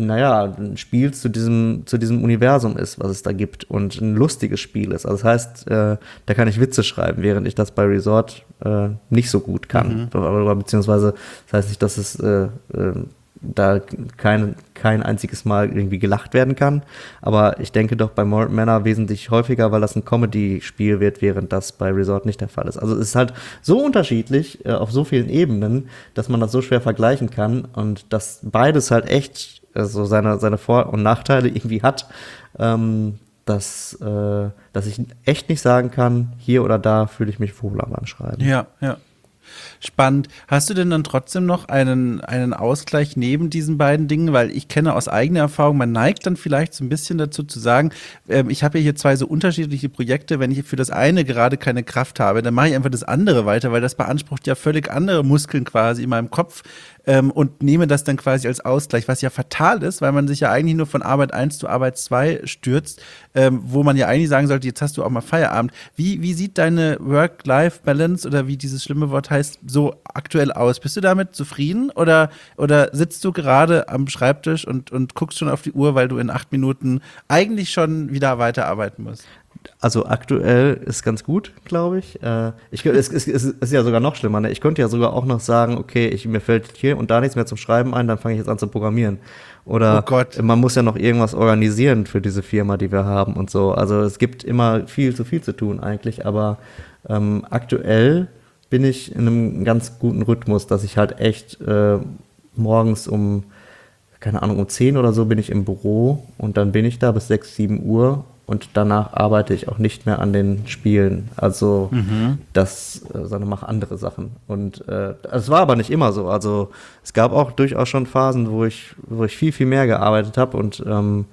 naja, ein Spiel zu diesem, zu diesem Universum ist, was es da gibt und ein lustiges Spiel ist. Also das heißt, äh, da kann ich Witze schreiben, während ich das bei Resort äh, nicht so gut kann. Mhm. Oder, beziehungsweise das heißt nicht, dass es äh, äh, da kein, kein einziges Mal irgendwie gelacht werden kann. Aber ich denke doch bei Mortal Manor wesentlich häufiger, weil das ein Comedy-Spiel wird, während das bei Resort nicht der Fall ist. Also es ist halt so unterschiedlich äh, auf so vielen Ebenen, dass man das so schwer vergleichen kann und dass beides halt echt äh, so seine, seine Vor- und Nachteile irgendwie hat, ähm, dass, äh, dass ich echt nicht sagen kann, hier oder da fühle ich mich wohler beim Schreiben. Ja, ja. Spannend. Hast du denn dann trotzdem noch einen, einen Ausgleich neben diesen beiden Dingen? Weil ich kenne aus eigener Erfahrung, man neigt dann vielleicht so ein bisschen dazu zu sagen, ähm, ich habe ja hier zwei so unterschiedliche Projekte, wenn ich für das eine gerade keine Kraft habe, dann mache ich einfach das andere weiter, weil das beansprucht ja völlig andere Muskeln quasi in meinem Kopf. Ähm, und nehme das dann quasi als Ausgleich, was ja fatal ist, weil man sich ja eigentlich nur von Arbeit eins zu Arbeit zwei stürzt, ähm, wo man ja eigentlich sagen sollte, jetzt hast du auch mal Feierabend. Wie, wie sieht deine Work-Life-Balance oder wie dieses schlimme Wort heißt, so aktuell aus? Bist du damit zufrieden oder, oder sitzt du gerade am Schreibtisch und, und guckst schon auf die Uhr, weil du in acht Minuten eigentlich schon wieder weiterarbeiten musst? Also aktuell ist ganz gut, glaube ich. Äh, ich es, es, es ist ja sogar noch schlimmer. Ne? Ich könnte ja sogar auch noch sagen, okay, ich, mir fällt hier und da nichts mehr zum Schreiben ein, dann fange ich jetzt an zu programmieren. Oder oh Gott. Man muss ja noch irgendwas organisieren für diese Firma, die wir haben und so. Also es gibt immer viel zu viel zu tun eigentlich, aber ähm, aktuell bin ich in einem ganz guten Rhythmus, dass ich halt echt äh, morgens um, keine Ahnung, um zehn oder so bin ich im Büro und dann bin ich da bis sechs, sieben Uhr. Und danach arbeite ich auch nicht mehr an den Spielen. Also mhm. das, äh, sondern mache andere Sachen. Und äh, es war aber nicht immer so. Also es gab auch durchaus schon Phasen, wo ich, wo ich viel, viel mehr gearbeitet habe. Und ähm,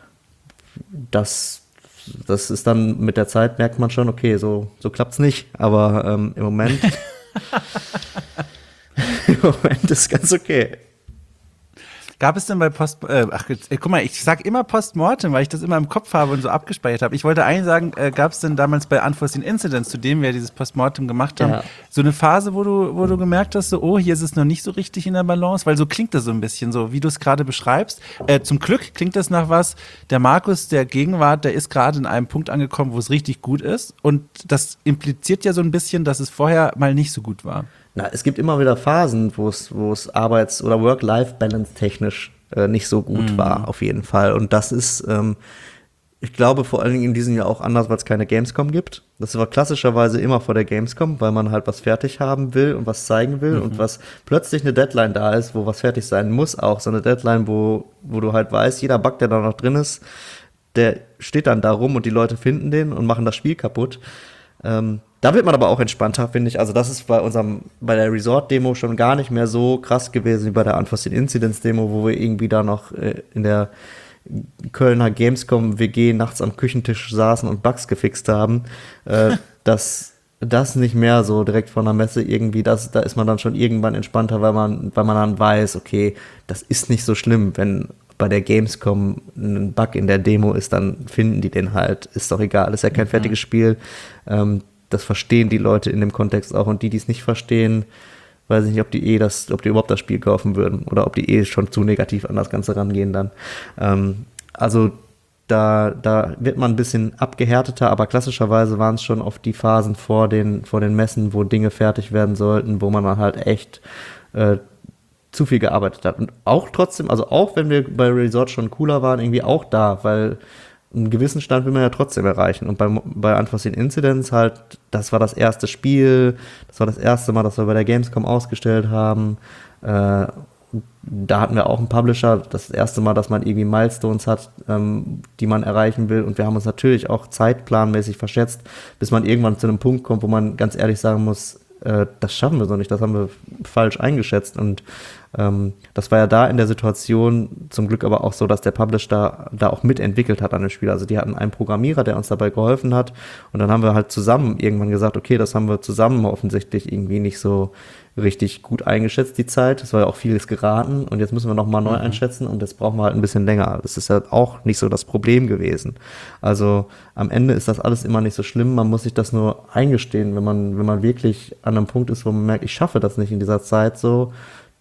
das, das ist dann mit der Zeit, merkt man schon, okay, so, so klappt es nicht. Aber ähm, im Moment im Moment ist ganz okay. Gab es denn bei Post, äh, ach, äh, guck mal, ich sag immer Postmortem, weil ich das immer im Kopf habe und so abgespeichert habe. Ich wollte eigentlich sagen, äh, gab es denn damals bei Unforeseen Incidents, zu dem wir dieses Postmortem gemacht haben, ja. so eine Phase, wo du, wo du gemerkt hast, so, oh, hier ist es noch nicht so richtig in der Balance, weil so klingt das so ein bisschen, so wie du es gerade beschreibst. Äh, zum Glück klingt das nach was, der Markus der Gegenwart, der ist gerade in einem Punkt angekommen, wo es richtig gut ist und das impliziert ja so ein bisschen, dass es vorher mal nicht so gut war. Na, es gibt immer wieder Phasen, wo es, wo es Arbeits- oder Work-Life-Balance technisch äh, nicht so gut mhm. war, auf jeden Fall. Und das ist, ähm, ich glaube, vor allen Dingen in diesem Jahr auch anders, weil es keine Gamescom gibt. Das war klassischerweise immer vor der Gamescom, weil man halt was fertig haben will und was zeigen will mhm. und was plötzlich eine Deadline da ist, wo was fertig sein muss, auch so eine Deadline, wo, wo du halt weißt, jeder Bug, der da noch drin ist, der steht dann da rum und die Leute finden den und machen das Spiel kaputt. Ähm, Da wird man aber auch entspannter, finde ich. Also das ist bei unserem, bei der Resort-Demo schon gar nicht mehr so krass gewesen wie bei der Unforeseen Incidents-Demo, wo wir irgendwie da noch äh, in der Kölner Gamescom W G nachts am Küchentisch saßen und Bugs gefixt haben. Äh, dass das nicht mehr so direkt von der Messe irgendwie, das, da ist man dann schon irgendwann entspannter, weil man, weil man dann weiß, okay, das ist nicht so schlimm, wenn bei der Gamescom ein Bug in der Demo ist, dann finden die den halt. Ist doch egal, ist ja kein mhm. fertiges Spiel. Ähm, das verstehen die Leute in dem Kontext auch. Und die, die es nicht verstehen, weiß ich nicht, ob die eh das, ob die überhaupt das Spiel kaufen würden oder ob die eh schon zu negativ an das Ganze rangehen dann. Ähm, also da, da wird man ein bisschen abgehärteter, aber klassischerweise waren es schon oft die Phasen vor den, vor den Messen, wo Dinge fertig werden sollten, wo man dann halt echt äh, zu viel gearbeitet hat. Und auch trotzdem, also auch wenn wir bei Resort schon cooler waren, irgendwie auch da, weil einen gewissen Stand will man ja trotzdem erreichen. Und bei, bei Unforeseen Incidents halt, das war das erste Spiel, das war das erste Mal, dass wir bei der Gamescom ausgestellt haben. Äh, da hatten wir auch einen Publisher, das erste Mal, dass man irgendwie Milestones hat, ähm, die man erreichen will. Und wir haben uns natürlich auch zeitplanmäßig verschätzt, bis man irgendwann zu einem Punkt kommt, wo man ganz ehrlich sagen muss, äh, das schaffen wir so nicht, das haben wir falsch eingeschätzt. Und ähm, das war ja da in der Situation zum Glück aber auch so, dass der Publisher da, da auch mitentwickelt hat an dem Spiel. Also die hatten einen Programmierer, der uns dabei geholfen hat. Und dann haben wir halt zusammen irgendwann gesagt, okay, das haben wir zusammen offensichtlich irgendwie nicht so richtig gut eingeschätzt, die Zeit. Es war ja auch vieles geraten und jetzt müssen wir nochmal neu mhm. einschätzen und jetzt brauchen wir halt ein bisschen länger. Das ist ja auch nicht so das Problem gewesen. Also am Ende ist das alles immer nicht so schlimm, man muss sich das nur eingestehen, wenn man, wenn man wirklich an einem Punkt ist, wo man merkt, ich schaffe das nicht in dieser Zeit so,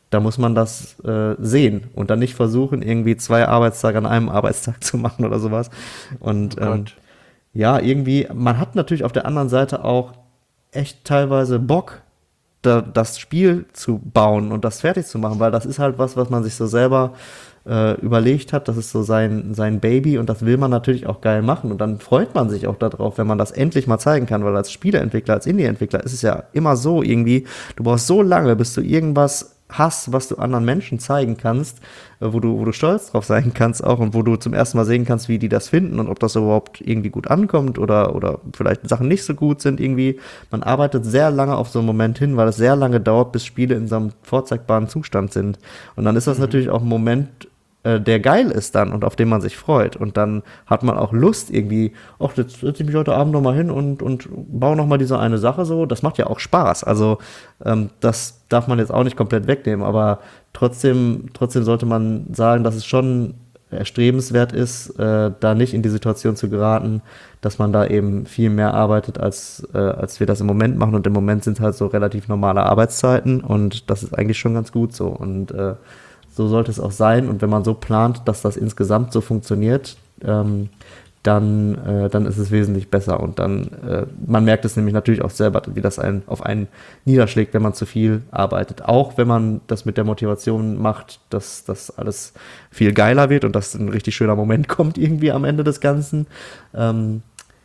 da muss man das äh, sehen und dann nicht versuchen, irgendwie zwei Arbeitstage an einem Arbeitstag zu machen oder sowas. Und Oh ähm, Gott. ja, irgendwie, man hat natürlich auf der anderen Seite auch echt teilweise Bock, da, das Spiel zu bauen und das fertig zu machen, weil das ist halt was, was man sich so selber äh, überlegt hat. Das ist so sein, sein Baby und das will man natürlich auch geil machen und dann freut man sich auch darauf, wenn man das endlich mal zeigen kann, weil als Spieleentwickler, als Indie-Entwickler ist es ja immer so irgendwie, du brauchst so lange, bis du irgendwas hast, was du anderen Menschen zeigen kannst, äh, wo du, wo du stolz drauf sein kannst auch und wo du zum ersten Mal sehen kannst, wie die das finden und ob das überhaupt irgendwie gut ankommt oder, oder vielleicht Sachen nicht so gut sind irgendwie. Man arbeitet sehr lange auf so einen Moment hin, weil es sehr lange dauert, bis Spiele in so einem vorzeigbaren Zustand sind. Und dann ist das mhm. natürlich auch ein Moment, äh, der geil ist dann und auf den man sich freut. Und dann hat man auch Lust irgendwie, ach, jetzt setze ich mich heute Abend noch mal hin und, und baue noch mal diese eine Sache so. Das macht ja auch Spaß. Also ähm, das darf man jetzt auch nicht komplett wegnehmen, aber trotzdem, trotzdem sollte man sagen, dass es schon erstrebenswert ist, äh, da nicht in die Situation zu geraten, dass man da eben viel mehr arbeitet, als, äh, als wir das im Moment machen. Und im Moment sind halt so relativ normale Arbeitszeiten und das ist eigentlich schon ganz gut so. Und äh, so sollte es auch sein. Und wenn man so plant, dass das insgesamt so funktioniert, ähm, dann, äh, dann ist es wesentlich besser. Und dann, äh, man merkt es nämlich natürlich auch selber, wie das einen auf einen niederschlägt, wenn man zu viel arbeitet. Auch wenn man das mit der Motivation macht, dass das alles viel geiler wird und dass ein richtig schöner Moment kommt irgendwie am Ende des Ganzen. Ähm,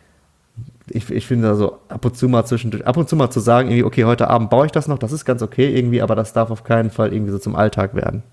ich, ich finde also ab und zu mal zwischendurch, ab und zu mal zu sagen, irgendwie, okay, heute Abend baue ich das noch, das ist ganz okay irgendwie, aber das darf auf keinen Fall irgendwie so zum Alltag werden.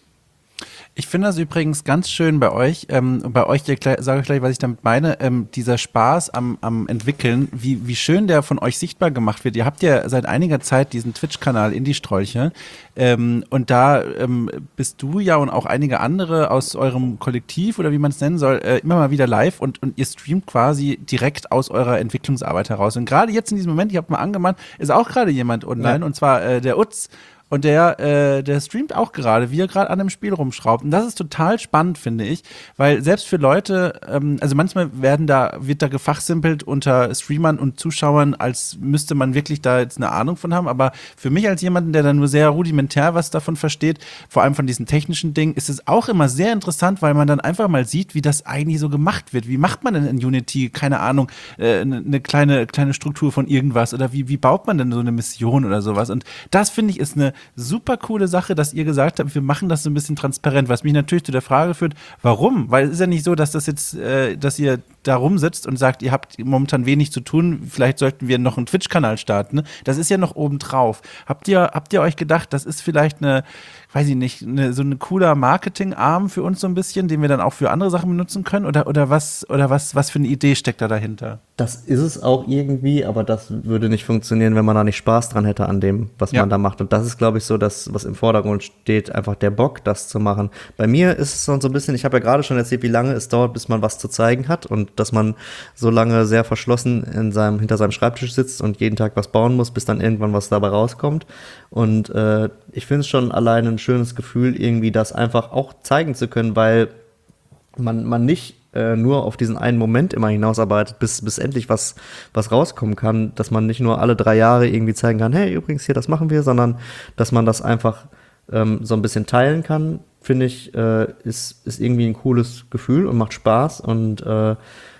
Ich finde das übrigens ganz schön bei euch, ähm, bei euch, sage ich gleich, was ich damit meine, ähm, dieser Spaß am, am Entwickeln, wie, wie schön der von euch sichtbar gemacht wird. Ihr habt ja seit einiger Zeit diesen Twitch-Kanal Indie-Strolche ähm, und da ähm, bist du ja und auch einige andere aus eurem Kollektiv oder wie man es nennen soll, äh, immer mal wieder live und, und ihr streamt quasi direkt aus eurer Entwicklungsarbeit heraus. Und gerade jetzt in diesem Moment, ich habe mal angemahnt, ist auch gerade jemand online, ja. Und zwar äh, der Utz. Und der, äh, der streamt auch gerade, wie er gerade an einem Spiel rumschraubt. Und das ist total spannend, finde ich, weil selbst für Leute, ähm, also manchmal werden da, wird da gefachsimpelt unter Streamern und Zuschauern, als müsste man wirklich da jetzt eine Ahnung von haben. Aber für mich als jemanden, der da nur sehr rudimentär was davon versteht, vor allem von diesen technischen Dingen, ist es auch immer sehr interessant, weil man dann einfach mal sieht, wie das eigentlich so gemacht wird. Wie macht man denn in Unity, keine Ahnung, äh, eine kleine, kleine Struktur von irgendwas oder wie, wie baut man denn so eine Mission oder sowas? Und das, finde ich, ist eine super coole Sache, dass ihr gesagt habt, wir machen das so ein bisschen transparent, was mich natürlich zu der Frage führt, warum? Weil es ist ja nicht so, dass das jetzt, äh, dass ihr da rumsitzt und sagt, ihr habt momentan wenig zu tun, vielleicht sollten wir noch einen Twitch-Kanal starten. Ne? Das ist ja noch obendrauf. Habt ihr, habt ihr euch gedacht, das ist vielleicht eine, weiß ich nicht, eine, so ein cooler Marketingarm für uns so ein bisschen, den wir dann auch für andere Sachen benutzen können? Oder, oder was, oder was, was für eine Idee steckt da dahinter? Das ist es auch irgendwie, aber das würde nicht funktionieren, wenn man da nicht Spaß dran hätte an dem, was ja. man da macht. Und das ist, glaube ich, so das, was im Vordergrund steht, einfach der Bock, das zu machen. Bei mir ist es so ein bisschen, ich habe ja gerade schon erzählt, wie lange es dauert, bis man was zu zeigen hat und dass man so lange sehr verschlossen in seinem, hinter seinem Schreibtisch sitzt und jeden Tag was bauen muss, bis dann irgendwann was dabei rauskommt. Und äh, ich finde es schon alleine ein schönes Gefühl, irgendwie das einfach auch zeigen zu können, weil man, man nicht äh, nur auf diesen einen Moment immer hinausarbeitet, bis, bis endlich was, was rauskommen kann, dass man nicht nur alle drei Jahre irgendwie zeigen kann, hey, übrigens hier, das machen wir, sondern dass man das einfach ähm, so ein bisschen teilen kann, finde ich, äh, ist, ist irgendwie ein cooles Gefühl und macht Spaß und äh,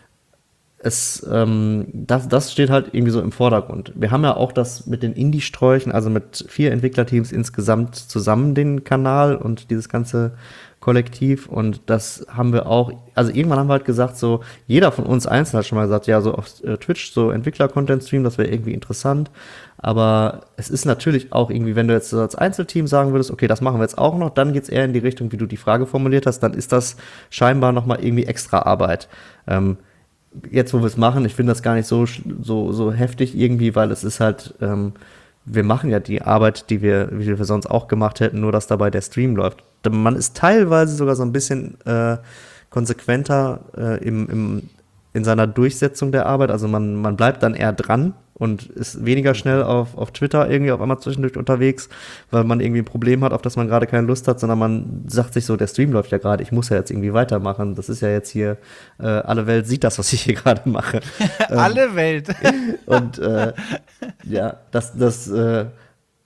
es, ähm, das, das steht halt irgendwie so im Vordergrund. Wir haben ja auch das mit den Indie-Sträuchen, also mit vier Entwicklerteams insgesamt zusammen den Kanal und dieses ganze Kollektiv und das haben wir auch, also irgendwann haben wir halt gesagt, so jeder von uns einzeln hat schon mal gesagt, ja, so auf äh, Twitch so Entwickler-Content-Stream, das wäre irgendwie interessant, aber es ist natürlich auch irgendwie, wenn du jetzt so als Einzelteam sagen würdest, okay, das machen wir jetzt auch noch, dann geht's eher in die Richtung, wie du die Frage formuliert hast, dann ist das scheinbar nochmal irgendwie extra Arbeit. Ähm, Jetzt, wo wir es machen, ich finde das gar nicht so, so, so heftig irgendwie, weil es ist halt, ähm, wir machen ja die Arbeit, die wir, wie wir sonst auch gemacht hätten, nur dass dabei der Stream läuft. Man ist teilweise sogar so ein bisschen äh, konsequenter äh, im, im, in seiner Durchsetzung der Arbeit, also man, man bleibt dann eher dran und ist weniger schnell auf, auf Twitter irgendwie auf einmal zwischendurch unterwegs, weil man irgendwie ein Problem hat, auf das man gerade keine Lust hat, sondern man sagt sich so, der Stream läuft ja gerade, ich muss ja jetzt irgendwie weitermachen. Das ist ja jetzt hier, äh, alle Welt sieht das, was ich hier gerade mache. Alle Welt. Und äh, ja, das, das, äh,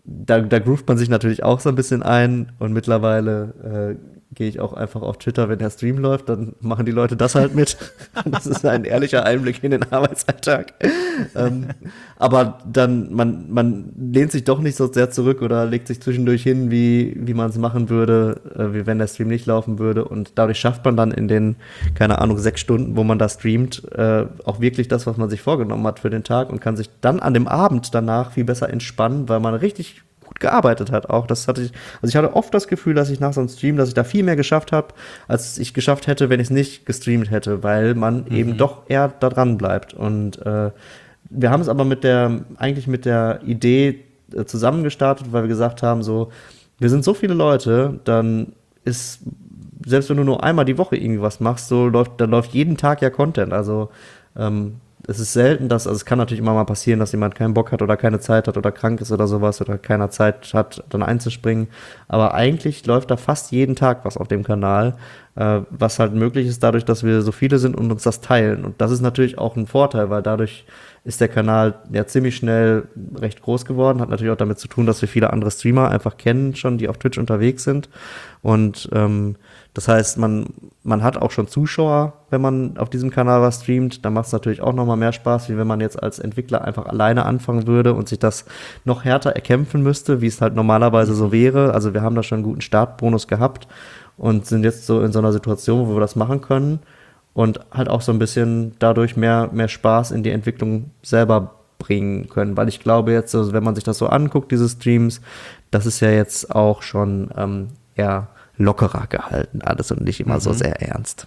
da, da groovt man sich natürlich auch so ein bisschen ein und mittlerweile äh, gehe ich auch einfach auf Twitter, wenn der Stream läuft, dann machen die Leute das halt mit. Das ist ein ehrlicher Einblick in den Arbeitsalltag. ähm, aber dann, man, man lehnt sich doch nicht so sehr zurück oder legt sich zwischendurch hin, wie, wie man es machen würde, äh, wie wenn der Stream nicht laufen würde. Und dadurch schafft man dann in den, keine Ahnung, sechs Stunden, wo man da streamt, äh, auch wirklich das, was man sich vorgenommen hat für den Tag und kann sich dann an dem Abend danach viel besser entspannen, weil man richtig gut gearbeitet hat auch. Das hatte ich, also ich hatte oft das Gefühl, dass ich nach so einem Stream, dass ich da viel mehr geschafft habe, als ich geschafft hätte, wenn ich es nicht gestreamt hätte, weil man mhm. eben doch eher da dran bleibt. Und äh, wir haben es aber mit der, eigentlich mit der Idee äh, zusammengestartet, weil wir gesagt haben, so, wir sind so viele Leute, dann ist, selbst wenn du nur einmal die Woche irgendwie was machst, so läuft, dann läuft jeden Tag ja Content. Also ähm, es ist selten, dass, also es kann natürlich immer mal passieren, dass jemand keinen Bock hat oder keine Zeit hat oder krank ist oder sowas oder keiner Zeit hat, dann einzuspringen. Aber eigentlich läuft da fast jeden Tag was auf dem Kanal, äh, was halt möglich ist dadurch, dass wir so viele sind und uns das teilen. Und das ist natürlich auch ein Vorteil, weil dadurch ist der Kanal ja ziemlich schnell recht groß geworden. Hat natürlich auch damit zu tun, dass wir viele andere Streamer einfach kennen schon, die auf Twitch unterwegs sind. Und ähm, das heißt, man, man hat auch schon Zuschauer, wenn man auf diesem Kanal was streamt. Dann macht es natürlich auch noch mal mehr Spaß, wie wenn man jetzt als Entwickler einfach alleine anfangen würde und sich das noch härter erkämpfen müsste, wie es halt normalerweise so wäre. Also wir haben da schon einen guten Startbonus gehabt und sind jetzt so in so einer Situation, wo wir das machen können und halt auch so ein bisschen dadurch mehr, mehr Spaß in die Entwicklung selber bringen können. Weil ich glaube jetzt, also wenn man sich das so anguckt, diese Streams, das ist ja jetzt auch schon ähm, eher lockerer gehalten alles und nicht immer mhm. so sehr ernst.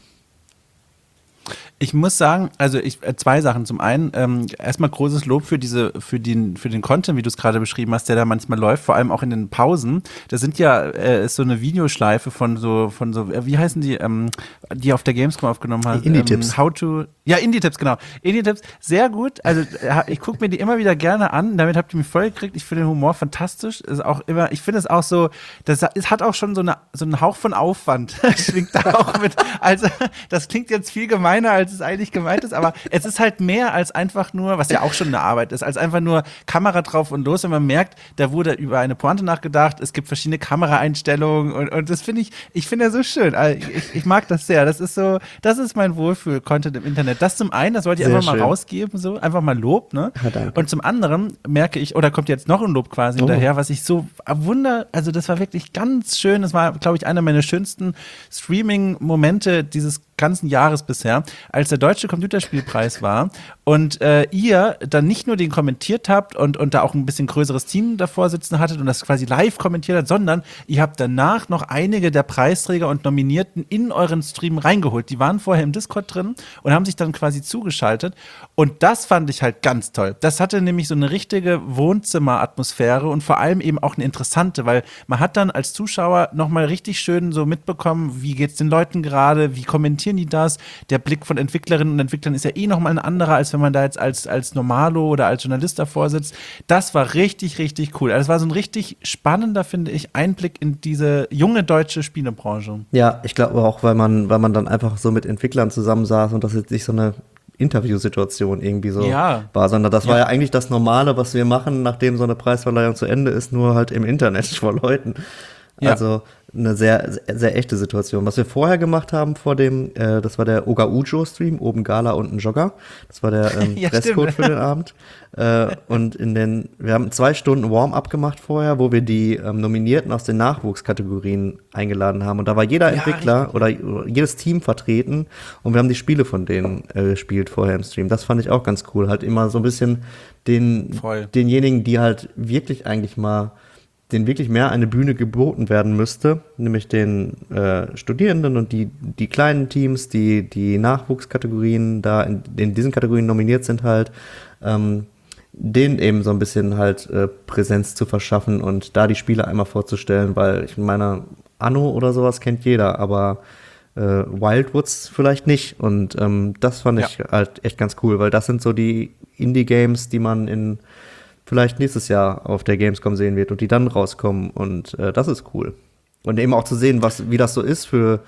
Ich muss sagen, also ich äh, zwei Sachen. Zum einen ähm, erstmal großes Lob für diese, für den, für den Content, wie du es gerade beschrieben hast, der da manchmal läuft, vor allem auch in den Pausen. Das sind ja äh, ist so eine Videoschleife von so, von so, äh, wie heißen die, ähm, die auf der Gamescom aufgenommen hast. Indie-Tipps. Ähm, how to, ja, Indie-Tipps, genau. Indie-Tipps, sehr gut. Also äh, ich gucke mir die immer wieder gerne an. Damit habt ihr mich voll gekriegt. Ich finde den Humor fantastisch. Ist auch immer, ich finde es auch so, das es hat auch schon so eine, so einen Hauch von Aufwand. Schwingt da auch mit. Also das klingt jetzt viel gemeiner, als es eigentlich gemeint ist, aber es ist halt mehr als einfach nur, was ja auch schon eine Arbeit ist, als einfach nur Kamera drauf und los, wenn man merkt, da wurde über eine Pointe nachgedacht, es gibt verschiedene Kameraeinstellungen und, und das finde ich, ich finde ja so schön. Also ich, ich mag das sehr. Das ist so, das ist mein Wohlfühl-Content im Internet. Das zum einen, das wollte ich Sehr einfach mal schön. rausgeben, so, einfach mal Lob, ne? Ja, danke. Und zum anderen merke ich, oder kommt jetzt noch ein Lob quasi Oh. hinterher, was ich so wunder, also das war wirklich ganz schön, das war, glaube ich, einer meiner schönsten Streaming-Momente dieses ganzen Jahres bisher, als der Deutsche Computerspielpreis war und äh, ihr dann nicht nur den kommentiert habt und, und da auch ein bisschen größeres Team davor sitzen hattet und das quasi live kommentiert hat, sondern ihr habt danach noch einige der Preisträger und Nominierten in euren Stream reingeholt. Die waren vorher im Discord drin und haben sich dann quasi zugeschaltet und das fand ich halt ganz toll. Das hatte nämlich so eine richtige Wohnzimmeratmosphäre und vor allem eben auch eine interessante, weil man hat dann als Zuschauer nochmal richtig schön so mitbekommen, wie geht's den Leuten gerade, wie kommentieren die das? Der Blick von Entwicklerinnen und Entwicklern ist ja eh nochmal ein anderer, als wenn man da jetzt als, als Normalo oder als Journalist davor sitzt. Das war richtig, richtig cool. Also es war so ein richtig spannender, finde ich, Einblick in diese junge deutsche Spielebranche. Ja, ich glaube auch, weil man, weil man dann einfach so mit Entwicklern zusammensaß und das jetzt nicht so eine Interviewsituation irgendwie so Ja. war, sondern das Ja. war ja eigentlich das Normale, was wir machen, nachdem so eine Preisverleihung zu Ende ist, nur halt im Internet vor Leuten. Ja. Also eine sehr, sehr, sehr echte Situation. Was wir vorher gemacht haben vor dem, äh, das war der Oga Ujo-Stream, oben Gala, unten Jogger. Das war der ähm, Ja, Dresscode stimmt. für den Abend. Äh, und in den, wir haben zwei Stunden Warm-up gemacht vorher, wo wir die ähm, Nominierten aus den Nachwuchskategorien eingeladen haben. Und da war jeder Ja, Entwickler oder, oder jedes Team vertreten und wir haben die Spiele von denen äh, gespielt vorher im Stream. Das fand ich auch ganz cool. Halt immer so ein bisschen den, Voll. denjenigen, die halt wirklich eigentlich mal denen wirklich mehr eine Bühne geboten werden müsste, nämlich den äh, Studierenden und die, die kleinen Teams, die die Nachwuchskategorien da in, in diesen Kategorien nominiert sind halt, ähm, denen eben so ein bisschen halt äh, Präsenz zu verschaffen und da die Spiele einmal vorzustellen, weil ich meine, Anno oder sowas kennt jeder, aber äh, Wildwoods vielleicht nicht und ähm, das fand ich Ja. halt echt ganz cool, weil das sind so die Indie-Games, die man in vielleicht nächstes Jahr auf der Gamescom sehen wird und die dann rauskommen und äh, das ist cool. Und eben auch zu sehen, was wie das so ist für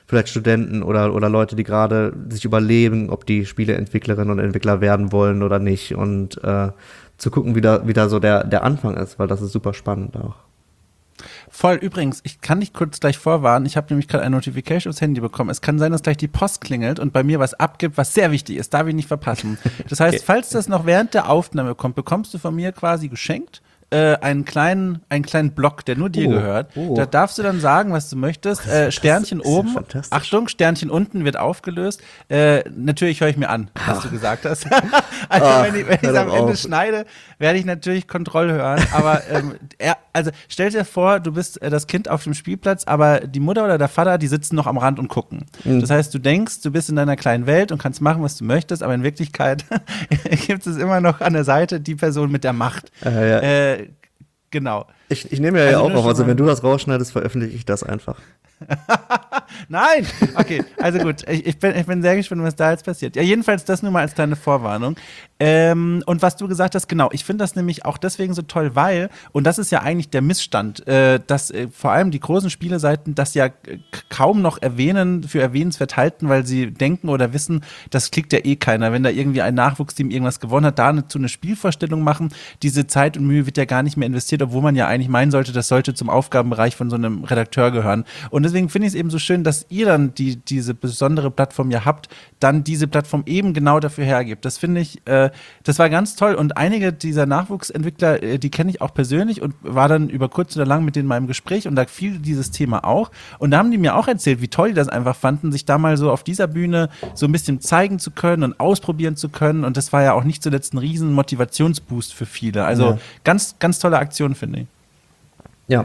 vielleicht Studenten oder, oder Leute, die gerade sich überlegen, ob die Spieleentwicklerinnen und Entwickler werden wollen oder nicht und äh, zu gucken, wie da, wie da so der, der Anfang ist, weil das ist super spannend auch. Voll, übrigens, ich kann dich kurz gleich vorwarnen, ich habe nämlich gerade eine Notification aufs Handy bekommen. Es kann sein, dass gleich die Post klingelt und bei mir was abgibt, was sehr wichtig ist, darf ich nicht verpassen. Das heißt, okay. Falls das noch während der Aufnahme kommt, bekommst du von mir quasi geschenkt äh, einen kleinen, einen kleinen Block, der nur dir oh, gehört. Oh. Da darfst du dann sagen, was du möchtest. Äh, Sternchen oben, ja Achtung, Sternchen unten wird aufgelöst. Äh, natürlich höre ich mir an, was Ach. du gesagt hast. Also Ach, wenn ich es am Ende auf. schneide, werde ich natürlich Kontroll hören. Aber ähm, er, also stell dir vor, du bist äh, das Kind auf dem Spielplatz, aber die Mutter oder der Vater, die sitzen noch am Rand und gucken. Mhm. Das heißt, du denkst, du bist in deiner kleinen Welt und kannst machen, was du möchtest, aber in Wirklichkeit gibt es immer noch an der Seite die Person mit der Macht. Äh, ja. äh, Genau. Ich, ich nehme ja, also ja auch auf, also wenn du das rausschneidest, veröffentliche ich das einfach. Nein! Okay, also gut, ich, ich, bin, ich bin sehr gespannt, was da jetzt passiert. Ja, jedenfalls das nur mal als kleine Vorwarnung. Ähm, und was du gesagt hast, genau, ich finde das nämlich auch deswegen so toll, weil, und das ist ja eigentlich der Missstand, äh, dass äh, vor allem die großen Spieleseiten das ja k- kaum noch erwähnen, für erwähnenswert halten, weil sie denken oder wissen, das klickt ja eh keiner. Wenn da irgendwie ein Nachwuchsteam irgendwas gewonnen hat, da eine, zu eine Spielvorstellung machen, diese Zeit und Mühe wird ja gar nicht mehr investiert, obwohl man ja eigentlich meinen sollte, das sollte zum Aufgabenbereich von so einem Redakteur gehören. Und deswegen finde ich es eben so schön, dass ihr dann die, diese besondere Plattform ja habt, dann diese Plattform eben genau dafür hergibt. Das finde ich, äh, das war ganz toll. Und einige dieser Nachwuchsentwickler, äh, die kenne ich auch persönlich und war dann über kurz oder lang mit denen mal im Gespräch und da fiel dieses Thema auch. Und da haben die mir auch erzählt, wie toll die das einfach fanden, sich da mal so auf dieser Bühne so ein bisschen zeigen zu können und ausprobieren zu können. Und das war ja auch nicht zuletzt ein riesen Motivationsboost für viele. Also ja. ganz, ganz tolle Aktion, finde ich. Ja.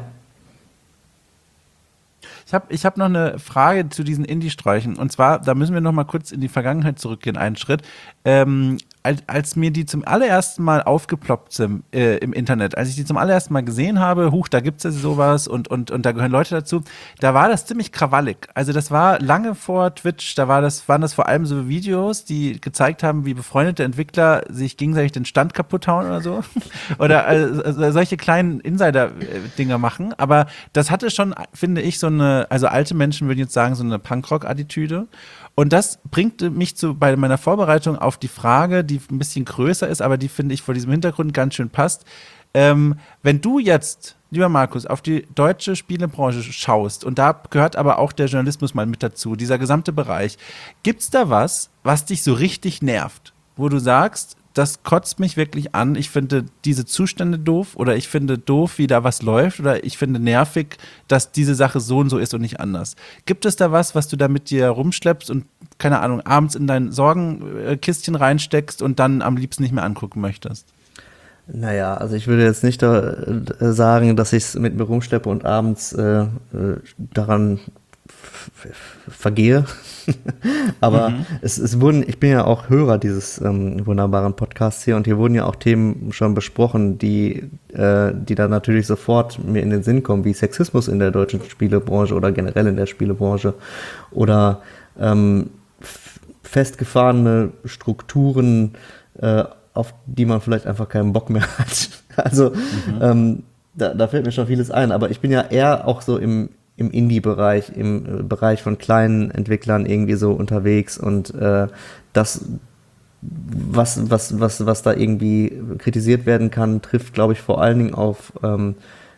Ich habe ich hab noch eine Frage zu diesen Indie-Sträuchen. Und zwar, da müssen wir noch mal kurz in die Vergangenheit zurückgehen, einen Schritt. Ähm, als, als mir die zum allerersten Mal aufgeploppt sind äh, im Internet, als ich die zum allerersten Mal gesehen habe, huch, da gibt es ja sowas und, und, und da gehören Leute dazu, da war das ziemlich krawallig. Also das war lange vor Twitch, da war das, waren das vor allem so Videos, die gezeigt haben, wie befreundete Entwickler sich gegenseitig den Stand kaputt hauen oder so. Oder also solche kleinen Insider-Dinger machen. Aber das hatte schon, finde ich, so eine, also alte Menschen würden jetzt sagen, so eine Punkrock-Attitüde. Und das bringt mich zu, bei meiner Vorbereitung auf die Frage, die ein bisschen größer ist, aber die, finde ich, vor diesem Hintergrund ganz schön passt. Ähm, wenn du jetzt, lieber Markus, auf die deutsche Spielebranche schaust, und da gehört aber auch der Journalismus mal mit dazu, dieser gesamte Bereich, gibt's da was, was dich so richtig nervt? Wo du sagst, das kotzt mich wirklich an, ich finde diese Zustände doof oder ich finde doof, wie da was läuft oder ich finde nervig, dass diese Sache so und so ist und nicht anders. Gibt es da was, was du da mit dir rumschleppst und, keine Ahnung, abends in dein Sorgenkistchen reinsteckst und dann am liebsten nicht mehr angucken möchtest? Naja, also ich würde jetzt nicht da, äh, sagen, dass ich es mit mir rumschleppe und abends äh, daran f- f- vergehe. Aber mhm. es, es wurden, ich bin ja auch Hörer dieses ähm, wunderbaren Podcasts hier und hier wurden ja auch Themen schon besprochen, die, äh, die dann natürlich sofort mir in den Sinn kommen, wie Sexismus in der deutschen Spielebranche oder generell in der Spielebranche oder ähm, f- festgefahrene Strukturen, äh, auf die man vielleicht einfach keinen Bock mehr hat. Also mhm. ähm, da, da fällt mir schon vieles ein, aber ich bin ja eher auch so im im Indie-Bereich, im Bereich von kleinen Entwicklern irgendwie so unterwegs und äh, das, was, was, was, was da irgendwie kritisiert werden kann, trifft, glaube ich, vor allen Dingen auf ähm,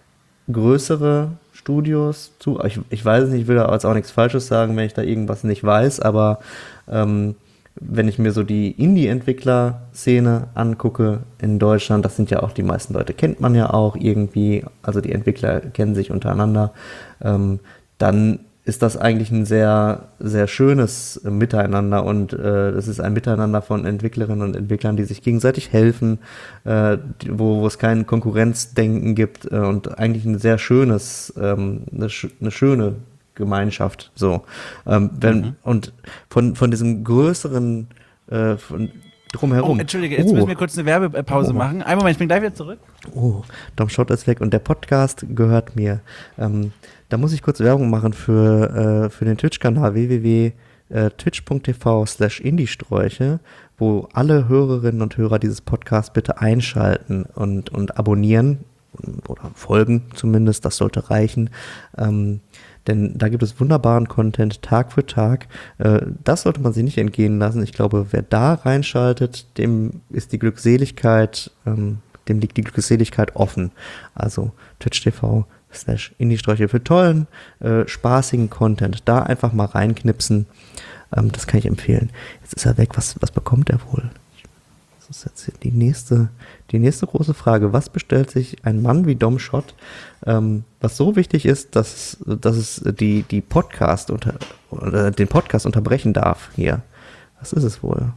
größere Studios zu. Ich, ich weiß es nicht, ich will da jetzt auch nichts Falsches sagen, wenn ich da irgendwas nicht weiß, aber ähm, wenn ich mir so die Indie-Entwickler-Szene angucke in Deutschland, das sind ja auch die meisten Leute, kennt man ja auch irgendwie, also die Entwickler kennen sich untereinander, ähm, dann ist das eigentlich ein sehr, sehr schönes Miteinander und äh, das ist ein Miteinander von Entwicklerinnen und Entwicklern, die sich gegenseitig helfen, äh, wo, wo es kein Konkurrenzdenken gibt äh, und eigentlich ein sehr schönes, ähm, eine, eine schöne Gemeinschaft, so. Ähm, wenn, mhm. Und von, von diesem größeren, äh, von drumherum. Oh, Entschuldige, jetzt oh. müssen wir kurz eine Werbepause oh. machen. Einen Moment, ich bin gleich wieder zurück. Oh, Domschott ist weg und der Podcast gehört mir. Ähm, da muss ich kurz Werbung machen für, äh, für den Twitch-Kanal w w w punkt twitch punkt t v slash indiesträuche, wo alle Hörerinnen und Hörer dieses Podcasts bitte einschalten und, und abonnieren oder folgen zumindest, das sollte reichen. Ähm, denn da gibt es wunderbaren Content Tag für Tag. Äh, das sollte man sich nicht entgehen lassen. Ich glaube, wer da reinschaltet, dem ist die Glückseligkeit, ähm, dem liegt die Glückseligkeit offen. Also Twitch T V slash Indie-Sträuche für tollen, äh, spaßigen Content. Da einfach mal reinknipsen. Ähm, das kann ich empfehlen. Jetzt ist er weg. Was, was bekommt er wohl? Das ist jetzt die nächste, die nächste große Frage. Was bestellt sich ein Mann wie Dom Schott, ähm, was so wichtig ist, dass, dass es die, die Podcast unter, oder den Podcast unterbrechen darf hier? Was ist es wohl?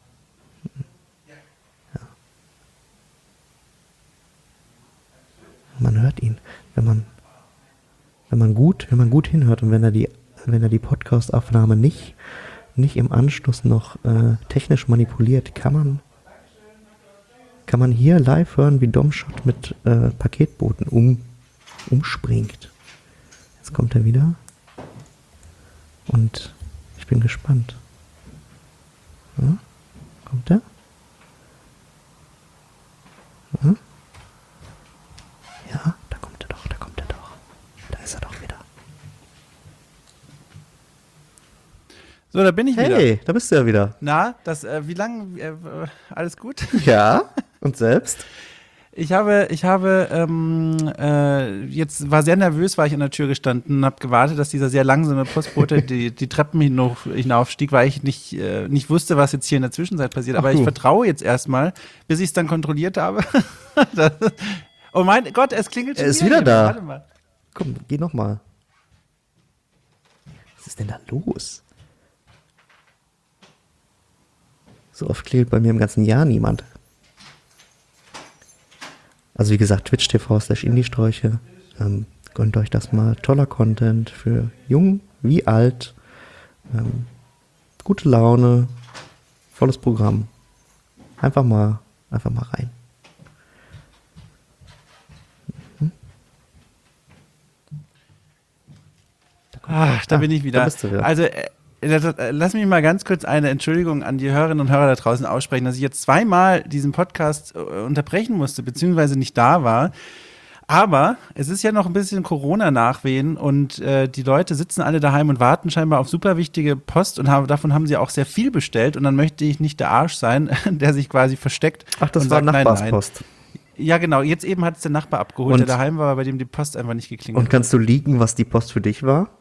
Ja. Man hört ihn, wenn man, wenn man gut, wenn man gut hinhört und wenn er die, wenn er die Podcast-Aufnahme nicht, nicht im Anschluss noch äh, technisch manipuliert, kann man kann man hier live hören, wie Dom Schott mit äh, Paketbooten um, umspringt. Jetzt kommt er wieder. Und ich bin gespannt. Ja? Kommt er? Ja? Ja, da kommt er doch, da kommt er doch. Da ist er doch wieder. So, da bin ich wieder. Hey, da bist du ja wieder. Na, das, äh, wie lange, äh, alles gut? Ja, und selbst? Ich habe, ich habe, ähm, äh, jetzt war sehr nervös, war ich an der Tür gestanden und habe gewartet, dass dieser sehr langsame Postbote die, die Treppen hinauf, hinaufstieg, weil ich nicht, äh, nicht wusste, was jetzt hier in der Zwischenzeit passiert. Ach, Aber ich du. vertraue jetzt erstmal, bis ich es dann kontrolliert habe. das, oh mein Gott, es klingelt schon Er ist wieder. wieder da. Warte mal. Komm, geh nochmal. Was ist denn da los? So oft klingelt bei mir im ganzen Jahr niemand. Also wie gesagt, Twitch T V slash Indie-Sträuche. Ähm, gönnt euch das mal. Toller Content für jung wie alt. Ähm, gute Laune. Volles Programm. Einfach mal, einfach mal rein. Mhm. Da, kommt- Ah, da Ah, bin ich wieder. Da bist du wieder. Also, äh, das- äh, lass mich mal ganz kurz eine Entschuldigung an die Hörerinnen und Hörer da draußen aussprechen, dass ich jetzt zweimal diesen Podcast äh, unterbrechen musste, beziehungsweise nicht da war. Aber es ist ja noch ein bisschen Corona-Nachwehen und äh, die Leute sitzen alle daheim und warten scheinbar auf super wichtige Post und haben, davon haben sie auch sehr viel bestellt. Und dann möchte ich nicht der Arsch sein, der sich quasi versteckt. Ach, das und war sagt, nein, Nachbarspost. nein. Ja, genau. Jetzt eben hat es der Nachbar abgeholt, Und- der daheim war, bei dem die Post einfach nicht geklingelt Und kannst du liegen, was die Post für dich war?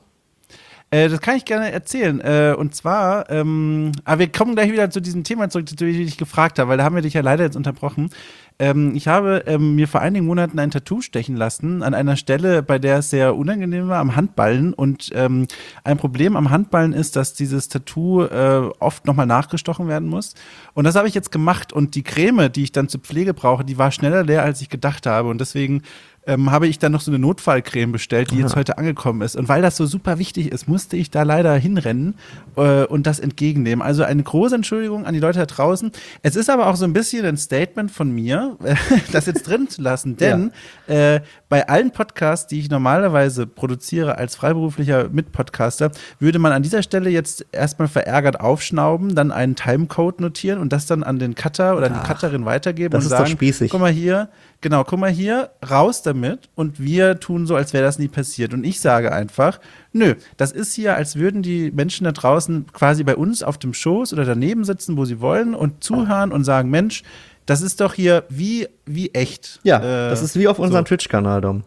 Äh, das kann ich gerne erzählen. Äh, und zwar, ähm, aber wir kommen gleich wieder zu diesem Thema zurück, zu dem ich dich gefragt habe, weil da haben wir dich ja leider jetzt unterbrochen. Ähm, ich habe ähm, mir vor einigen Monaten ein Tattoo stechen lassen an einer Stelle, bei der es sehr unangenehm war, am Handballen. Und ähm, ein Problem am Handballen ist, dass dieses Tattoo äh, oft nochmal nachgestochen werden muss. Und das habe ich jetzt gemacht. Und die Creme, die ich dann zur Pflege brauche, die war schneller leer, als ich gedacht habe. Und deswegen ähm, habe ich dann noch so eine Notfallcreme bestellt, die Aha. jetzt heute angekommen ist. Und weil das so super wichtig ist, musste ich da leider hinrennen äh, und das entgegennehmen. Also eine große Entschuldigung an die Leute da draußen. Es ist aber auch so ein bisschen ein Statement von mir, das jetzt drin zu lassen, denn ja. äh, bei allen Podcasts, die ich normalerweise produziere als freiberuflicher Mitpodcaster, würde man an dieser Stelle jetzt erstmal verärgert aufschnauben, dann einen Timecode notieren und das dann an den Cutter oder Ach, die Cutterin weitergeben das und ist doch sagen, spießig. guck mal hier, genau, guck mal hier, raus damit und wir tun so, als wäre das nie passiert. Und ich sage einfach, nö, das ist hier, als würden die Menschen da draußen quasi bei uns auf dem Schoß oder daneben sitzen, wo sie wollen und zuhören und sagen, Mensch, das ist doch hier wie, wie echt. Ja, äh, das ist wie auf unserem so. Twitch-Kanal, Dom.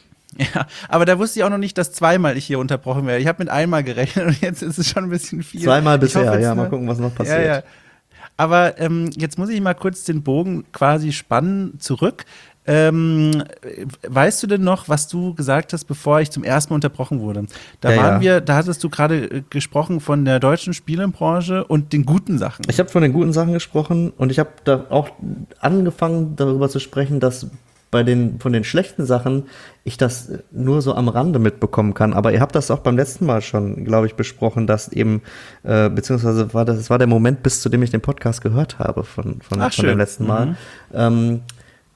Ja, aber da wusste ich auch noch nicht, dass zweimal ich hier unterbrochen werde. Ich habe mit einmal gerechnet und jetzt ist es schon ein bisschen viel. Zweimal Ich bisher, hoffe, jetzt ja, mal nur- gucken, was noch passiert. Ja, ja. Aber ähm, jetzt muss ich mal kurz den Bogen quasi spannen zurück. Ähm, weißt du denn noch, was du gesagt hast, bevor ich zum ersten Mal unterbrochen wurde? Da Ja, waren ja. wir, da hattest du gerade äh, gesprochen von der deutschen Spielebranche und den guten Sachen. Ich habe von den guten Sachen gesprochen und ich habe da auch angefangen, darüber zu sprechen, dass bei den von den schlechten Sachen ich das nur so am Rande mitbekommen kann. Aber ihr habt das auch beim letzten Mal schon, glaube ich, besprochen, dass eben, äh, beziehungsweise war das, das war der Moment, bis zu dem ich den Podcast gehört habe von, von, Ach, von dem schön. letzten Mal. Mhm. Ähm,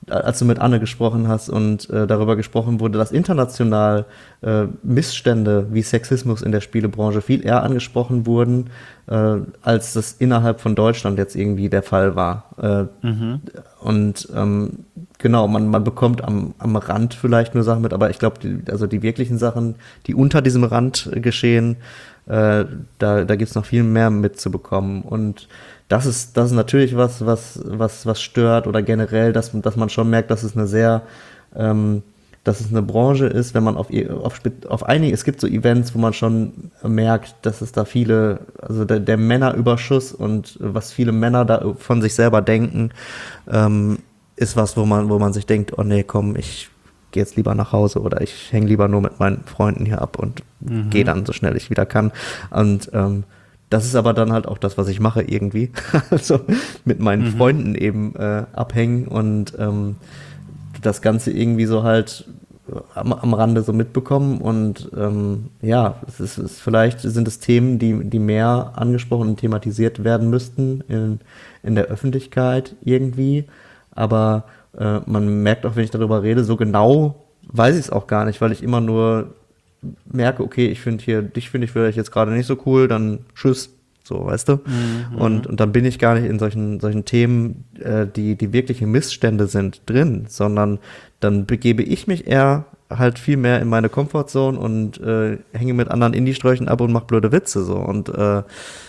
als du mit Anne gesprochen hast und äh, darüber gesprochen wurde, dass international äh, Missstände wie Sexismus in der Spielebranche viel eher angesprochen wurden, äh, als das innerhalb von Deutschland jetzt irgendwie der Fall war. Äh, mhm. Und ähm, genau, man, man bekommt am, am Rand vielleicht nur Sachen mit, aber ich glaube, also die wirklichen Sachen, die unter diesem Rand geschehen, äh, da, da gibt es noch viel mehr mitzubekommen. Und das ist, das ist natürlich was, was, was, was stört oder generell, dass, dass man schon merkt, dass es eine sehr, ähm, dass es eine Branche ist, wenn man auf, auf, auf einige, es gibt so Events, wo man schon merkt, dass es da viele, also der, der Männerüberschuss und was viele Männer da von sich selber denken, ähm, ist was, wo man, wo man sich denkt, oh nee, komm, ich gehe jetzt lieber nach Hause oder ich hänge lieber nur mit meinen Freunden hier ab und mhm. gehe dann so schnell ich wieder kann. Und ähm, das ist aber dann halt auch das, was ich mache irgendwie. Also mit meinen mhm. Freunden eben äh, abhängen und ähm, das Ganze irgendwie so halt am, am Rande so mitbekommen. Und ähm, ja, es ist, es vielleicht sind es Themen, die, die mehr angesprochen und thematisiert werden müssten in, in der Öffentlichkeit irgendwie. Aber äh, man merkt auch, wenn ich darüber rede, so genau weiß ich es auch gar nicht, weil ich immer nur merke, okay, ich finde hier, dich finde ich vielleicht jetzt gerade nicht so cool, dann tschüss, so, weißt du? Mhm. Und, und dann bin ich gar nicht in solchen, solchen Themen, äh, die, die wirkliche Missstände sind, drin, sondern dann begebe ich mich eher halt viel mehr in meine Comfortzone und äh, hänge mit anderen Indie-Sträuchen ab und mache blöde Witze, so. Und äh,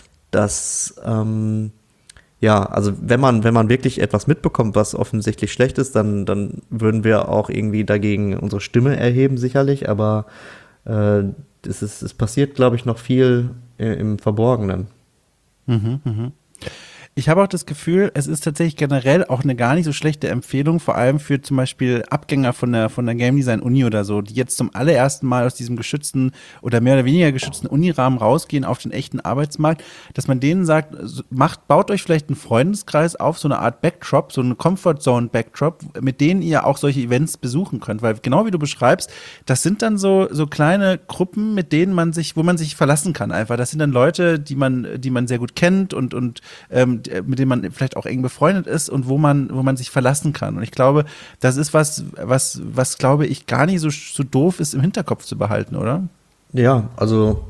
das, ähm, ja, also wenn man, wenn man wirklich etwas mitbekommt, was offensichtlich schlecht ist, dann, dann würden wir auch irgendwie dagegen unsere Stimme erheben, sicherlich, aber äh, es, ist, es passiert, glaube ich, noch viel äh, im Verborgenen. Mhm, mhm. Ich habe auch das Gefühl, es ist tatsächlich generell auch eine gar nicht so schlechte Empfehlung, vor allem für zum Beispiel Abgänger von der, von der Game Design Uni oder so, die jetzt zum allerersten Mal aus diesem geschützten oder mehr oder weniger geschützten Unirahmen rausgehen auf den echten Arbeitsmarkt, dass man denen sagt, macht, baut euch vielleicht einen Freundeskreis auf, so eine Art Backdrop, so eine Comfort Zone Backdrop, mit denen ihr auch solche Events besuchen könnt, weil genau wie du beschreibst, das sind dann so, so kleine Gruppen, mit denen man sich, wo man sich verlassen kann einfach. Das sind dann Leute, die man, die man sehr gut kennt und, und ähm, mit dem man vielleicht auch eng befreundet ist und wo man, wo man sich verlassen kann. Und ich glaube, das ist was, was, was glaube ich gar nicht so, so doof ist, im Hinterkopf zu behalten, oder? Ja, also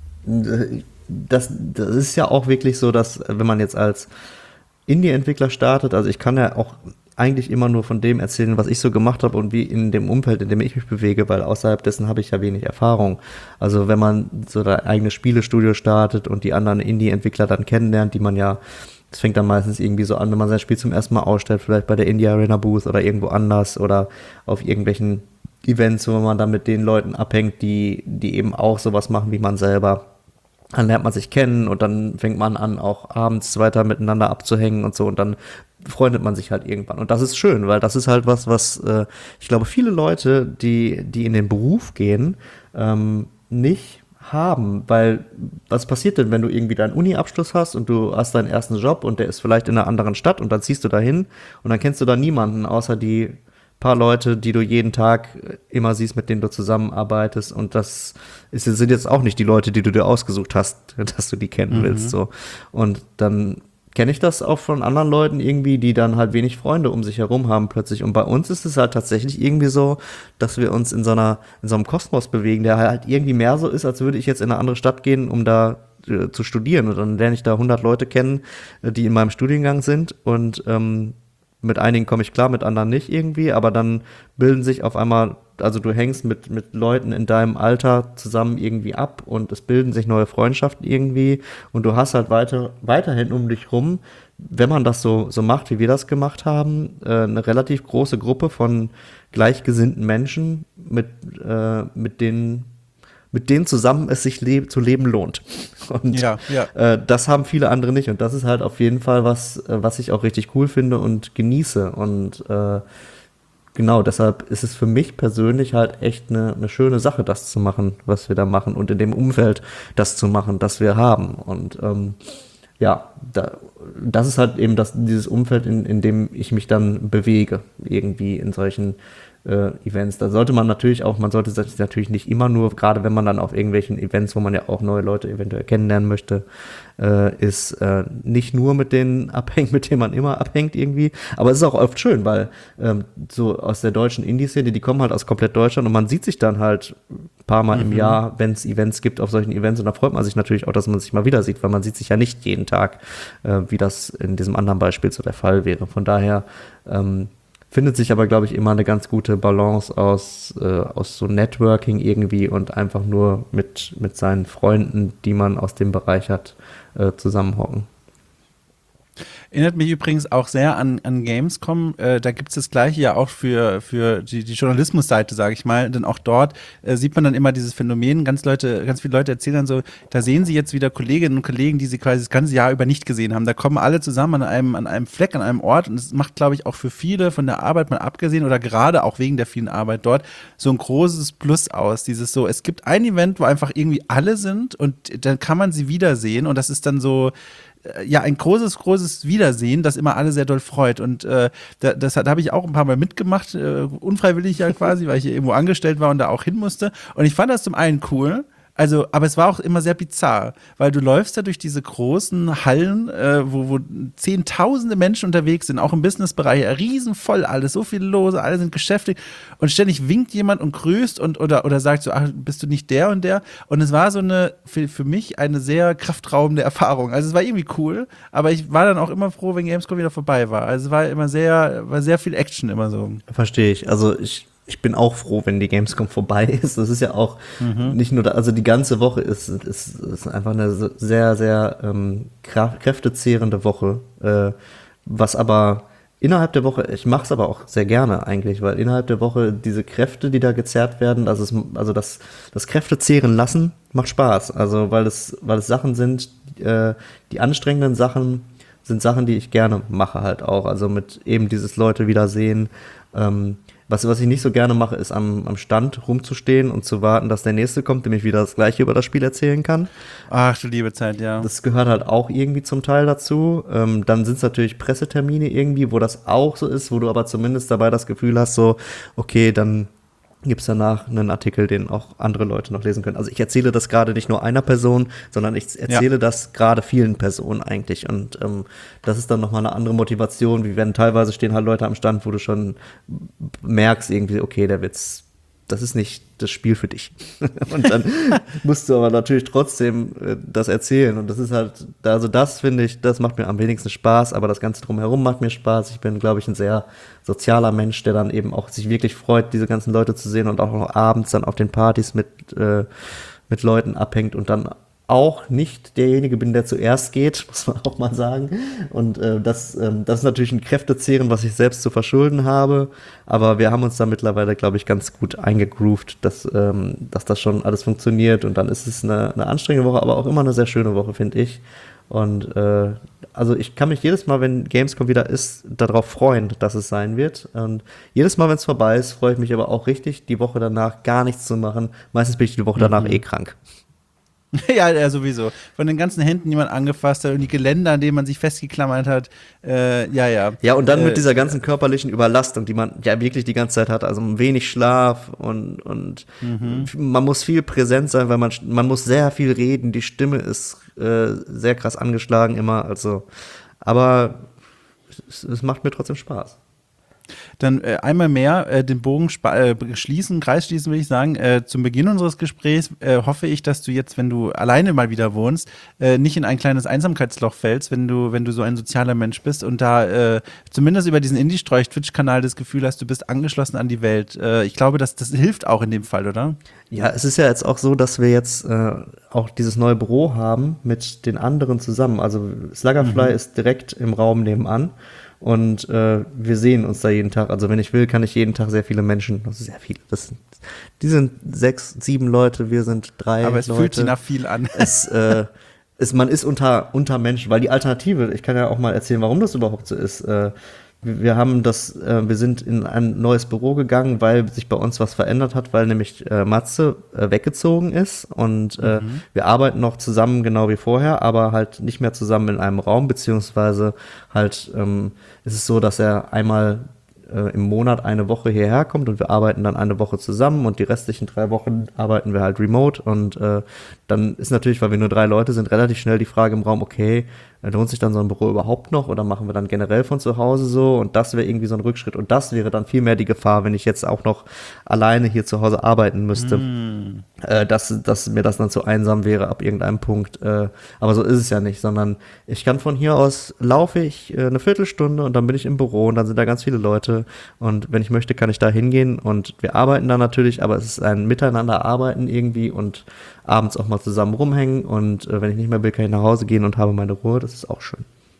das, das ist ja auch wirklich so, dass wenn man jetzt als Indie-Entwickler startet, also ich kann ja auch eigentlich immer nur von dem erzählen, was ich so gemacht habe und wie in dem Umfeld, in dem ich mich bewege, weil außerhalb dessen habe ich ja wenig Erfahrung. Also wenn man so ein eigenes Spielestudio startet und die anderen Indie-Entwickler dann kennenlernt, die man ja, das fängt dann meistens irgendwie so an, wenn man sein Spiel zum ersten Mal ausstellt, vielleicht bei der Indie Arena Booth oder irgendwo anders oder auf irgendwelchen Events, wo man dann mit den Leuten abhängt, die, die eben auch sowas machen wie man selber. Dann lernt man sich kennen und dann fängt man an, auch abends weiter miteinander abzuhängen und so und dann freundet man sich halt irgendwann. Und das ist schön, weil das ist halt was, was äh, ich glaube, viele Leute, die, die in den Beruf gehen, ähm, nicht haben, weil was passiert denn, wenn du irgendwie deinen Uni-Abschluss hast und du hast deinen ersten Job und der ist vielleicht in einer anderen Stadt und dann ziehst du da hin und dann kennst du da niemanden, außer die paar Leute, die du jeden Tag immer siehst, mit denen du zusammenarbeitest und das ist, sind jetzt auch nicht die Leute, die du dir ausgesucht hast, dass du die kennen mhm. willst, so. Und dann kenne ich das auch von anderen Leuten irgendwie, die dann halt wenig Freunde um sich herum haben plötzlich. Und bei uns ist es halt tatsächlich irgendwie so, dass wir uns in so einer, in so einem Kosmos bewegen, der halt irgendwie mehr so ist, als würde ich jetzt in eine andere Stadt gehen, um da äh, zu studieren. Und dann lerne ich da hundert Leute kennen, die in meinem Studiengang sind. Und ähm, mit einigen komme ich klar, mit anderen nicht irgendwie. Aber dann bilden sich auf einmal, also du hängst mit, mit Leuten in deinem Alter zusammen irgendwie ab und es bilden sich neue Freundschaften irgendwie und du hast halt weiter, weiterhin um dich rum, wenn man das so, so macht, wie wir das gemacht haben, äh, eine relativ große Gruppe von gleichgesinnten Menschen, mit, äh, mit denen mit denen zusammen es sich leb- zu leben lohnt. Und ja, ja. Äh, das haben viele andere nicht und das ist halt auf jeden Fall was, äh, was ich auch richtig cool finde und genieße und äh, genau, deshalb ist es für mich persönlich halt echt eine, eine schöne Sache, das zu machen, was wir da machen und in dem Umfeld das zu machen, das wir haben. Und ähm, ja, da, das ist halt eben das, dieses Umfeld, in, in dem ich mich dann bewege, irgendwie in solchen äh, Events. Da sollte man natürlich auch, man sollte sich natürlich nicht immer nur, gerade wenn man dann auf irgendwelchen Events, wo man ja auch neue Leute eventuell kennenlernen möchte, äh, ist äh, nicht nur mit denen abhängt, mit denen man immer abhängt irgendwie. Aber es ist auch oft schön, weil ähm, so aus der deutschen Indie-Szene, die kommen halt aus komplett Deutschland und man sieht sich dann halt ein paar Mal mhm. im Jahr, wenn es Events gibt auf solchen Events, und da freut man sich natürlich auch, dass man sich mal wieder sieht, weil man sieht sich ja nicht jeden Tag, äh, wie das in diesem anderen Beispiel so der Fall wäre. Von daher ähm, findet sich aber, glaube ich, immer eine ganz gute Balance aus, äh, aus so Networking irgendwie und einfach nur mit, mit seinen Freunden, die man aus dem Bereich hat, äh, zusammenhocken. Erinnert mich übrigens auch sehr an, an Gamescom. Äh, da gibt es das Gleiche ja auch für, für die, die Journalismusseite, sage ich mal. Denn auch dort äh, sieht man dann immer dieses Phänomen. Ganz Leute, ganz viele Leute erzählen dann so, da sehen sie jetzt wieder Kolleginnen und Kollegen, die sie quasi das ganze Jahr über nicht gesehen haben. Da kommen alle zusammen an einem, an einem Fleck, an einem Ort. Und es macht, glaube ich, auch für viele von der Arbeit mal abgesehen oder gerade auch wegen der vielen Arbeit dort so ein großes Plus aus. Dieses so, es gibt ein Event, wo einfach irgendwie alle sind und dann kann man sie wiedersehen. Und das ist dann so, ja, ein großes, großes Wiedersehen, das immer alle sehr doll freut. Und äh, da, das da habe ich auch ein paar Mal mitgemacht, äh, unfreiwillig ja quasi, weil ich hier irgendwo angestellt war und da auch hin musste. Und ich fand das zum einen cool. Also, aber es war auch immer sehr bizarr, weil du läufst da durch diese großen Hallen, äh, wo, wo zehntausende Menschen unterwegs sind, auch im Businessbereich, ja, riesenvoll alles, so viel los, alle sind beschäftigt und ständig winkt jemand und grüßt und oder, oder sagt so, ach, bist du nicht der und der? Und es war so eine, für, für mich eine sehr kraftraubende Erfahrung. Also es war irgendwie cool, aber ich war dann auch immer froh, wenn Gamescom wieder vorbei war. Also es war immer sehr, war sehr viel Action immer so. Verstehe ich. Also ich Ich bin auch froh, wenn die Gamescom vorbei ist. Das ist ja auch mhm. nicht nur, da, also die ganze Woche ist, ist, ist einfach eine sehr, sehr ähm, kräftezehrende Woche. Äh, was aber innerhalb der Woche, ich mache es aber auch sehr gerne eigentlich, weil innerhalb der Woche diese Kräfte, die da gezerrt werden, also, es, also das, das Kräfte zehren lassen, macht Spaß. Also weil es, weil es Sachen sind, äh, die anstrengenden Sachen sind Sachen, die ich gerne mache halt auch. Also mit eben dieses Leute wiedersehen, ähm, Was, was ich nicht so gerne mache, ist am, am Stand rumzustehen und zu warten, dass der Nächste kommt, dem ich wieder das Gleiche über das Spiel erzählen kann. Ach du liebe Zeit, ja. Das gehört halt auch irgendwie zum Teil dazu. Ähm, dann sind es natürlich Pressetermine irgendwie, wo das auch so ist, wo du aber zumindest dabei das Gefühl hast, so, okay, dann gibt es danach einen Artikel, den auch andere Leute noch lesen können. Also ich erzähle das gerade nicht nur einer Person, sondern ich erzähle ja. das gerade vielen Personen eigentlich. Und ähm, das ist dann nochmal eine andere Motivation, wie wenn teilweise stehen halt Leute am Stand, wo du schon merkst irgendwie, okay, der Witz, das ist nicht das Spiel für dich. Und dann musst du aber natürlich trotzdem äh, das erzählen. Und das ist halt, also das finde ich, das macht mir am wenigsten Spaß, aber das Ganze drumherum macht mir Spaß. Ich bin, glaube ich, ein sehr sozialer Mensch, der dann eben auch sich wirklich freut, diese ganzen Leute zu sehen und auch noch abends dann auf den Partys mit, äh, mit Leuten abhängt und dann auch nicht derjenige bin, der zuerst geht, muss man auch mal sagen. Und äh, das, ähm, das ist natürlich ein Kräftezehren, was ich selbst zu verschulden habe. Aber wir haben uns da mittlerweile, glaube ich, ganz gut eingegroovt, dass, ähm, dass das schon alles funktioniert. Und dann ist es eine, eine anstrengende Woche, aber auch immer eine sehr schöne Woche, finde ich. Und äh, also ich kann mich jedes Mal, wenn Gamescom wieder ist, darauf freuen, dass es sein wird. Und jedes Mal, wenn es vorbei ist, freue ich mich aber auch richtig, die Woche danach gar nichts zu machen. Meistens bin ich die Woche danach mhm. eh krank. Ja, ja, sowieso. Von den ganzen Händen, die man angefasst hat und die Geländer, an denen man sich festgeklammert hat. Äh, ja, ja. Ja, und dann äh, mit dieser ganzen körperlichen Überlastung, die man ja wirklich die ganze Zeit hat. Also wenig Schlaf und, und mhm. man muss viel präsent sein, weil man, man muss sehr viel reden. Die Stimme ist äh, sehr krass angeschlagen immer. Also, aber es, es macht mir trotzdem Spaß. Dann äh, einmal mehr äh, den Bogen äh, schließen, Kreis schließen, will ich sagen. Äh, zum Beginn unseres Gesprächs äh, hoffe ich, dass du jetzt, wenn du alleine mal wieder wohnst, äh, nicht in ein kleines Einsamkeitsloch fällst, wenn du, wenn du so ein sozialer Mensch bist und da äh, zumindest über diesen Indie-Streuch-Twitch-Kanal das Gefühl hast, du bist angeschlossen an die Welt. Äh, ich glaube, das, das hilft auch in dem Fall, oder? Ja, es ist ja jetzt auch so, dass wir jetzt äh, auch dieses neue Büro haben mit den anderen zusammen. Also Sluggerfly mhm. ist direkt im Raum nebenan. Und äh, wir sehen uns da jeden Tag. Also wenn ich will, kann ich jeden Tag sehr viele Menschen, also sehr viele, das sind, die sind sechs, sieben Leute, wir sind drei Leute. Aber es Leute. fühlt sich nach viel an. Es, äh, es, man ist unter, unter Menschen, weil die Alternative, ich kann ja auch mal erzählen, warum das überhaupt so ist. Äh, wir haben das, äh, wir sind in ein neues Büro gegangen, weil sich bei uns was verändert hat, weil nämlich äh, Matze äh, weggezogen ist und äh, mhm. wir arbeiten noch zusammen genau wie vorher, aber halt nicht mehr zusammen in einem Raum, beziehungsweise halt ähm, ist es so, dass er einmal äh, im Monat eine Woche hierher kommt und wir arbeiten dann eine Woche zusammen und die restlichen drei Wochen arbeiten wir halt remote und äh, dann ist natürlich, weil wir nur drei Leute sind, relativ schnell die Frage im Raum, okay, lohnt sich dann so ein Büro überhaupt noch oder machen wir dann generell von zu Hause so, und das wäre irgendwie so ein Rückschritt und das wäre dann viel mehr die Gefahr, wenn ich jetzt auch noch alleine hier zu Hause arbeiten müsste, mm. äh, dass, dass mir das dann zu einsam wäre ab irgendeinem Punkt, äh, aber so ist es ja nicht, sondern ich kann von hier aus laufe ich äh, eine Viertelstunde und dann bin ich im Büro und dann sind da ganz viele Leute und wenn ich möchte, kann ich da hingehen und wir arbeiten da natürlich, aber es ist ein Miteinander arbeiten irgendwie und abends auch mal zusammen rumhängen und äh, wenn ich nicht mehr will, kann ich nach Hause gehen und habe meine Ruhe, das ist auch schön.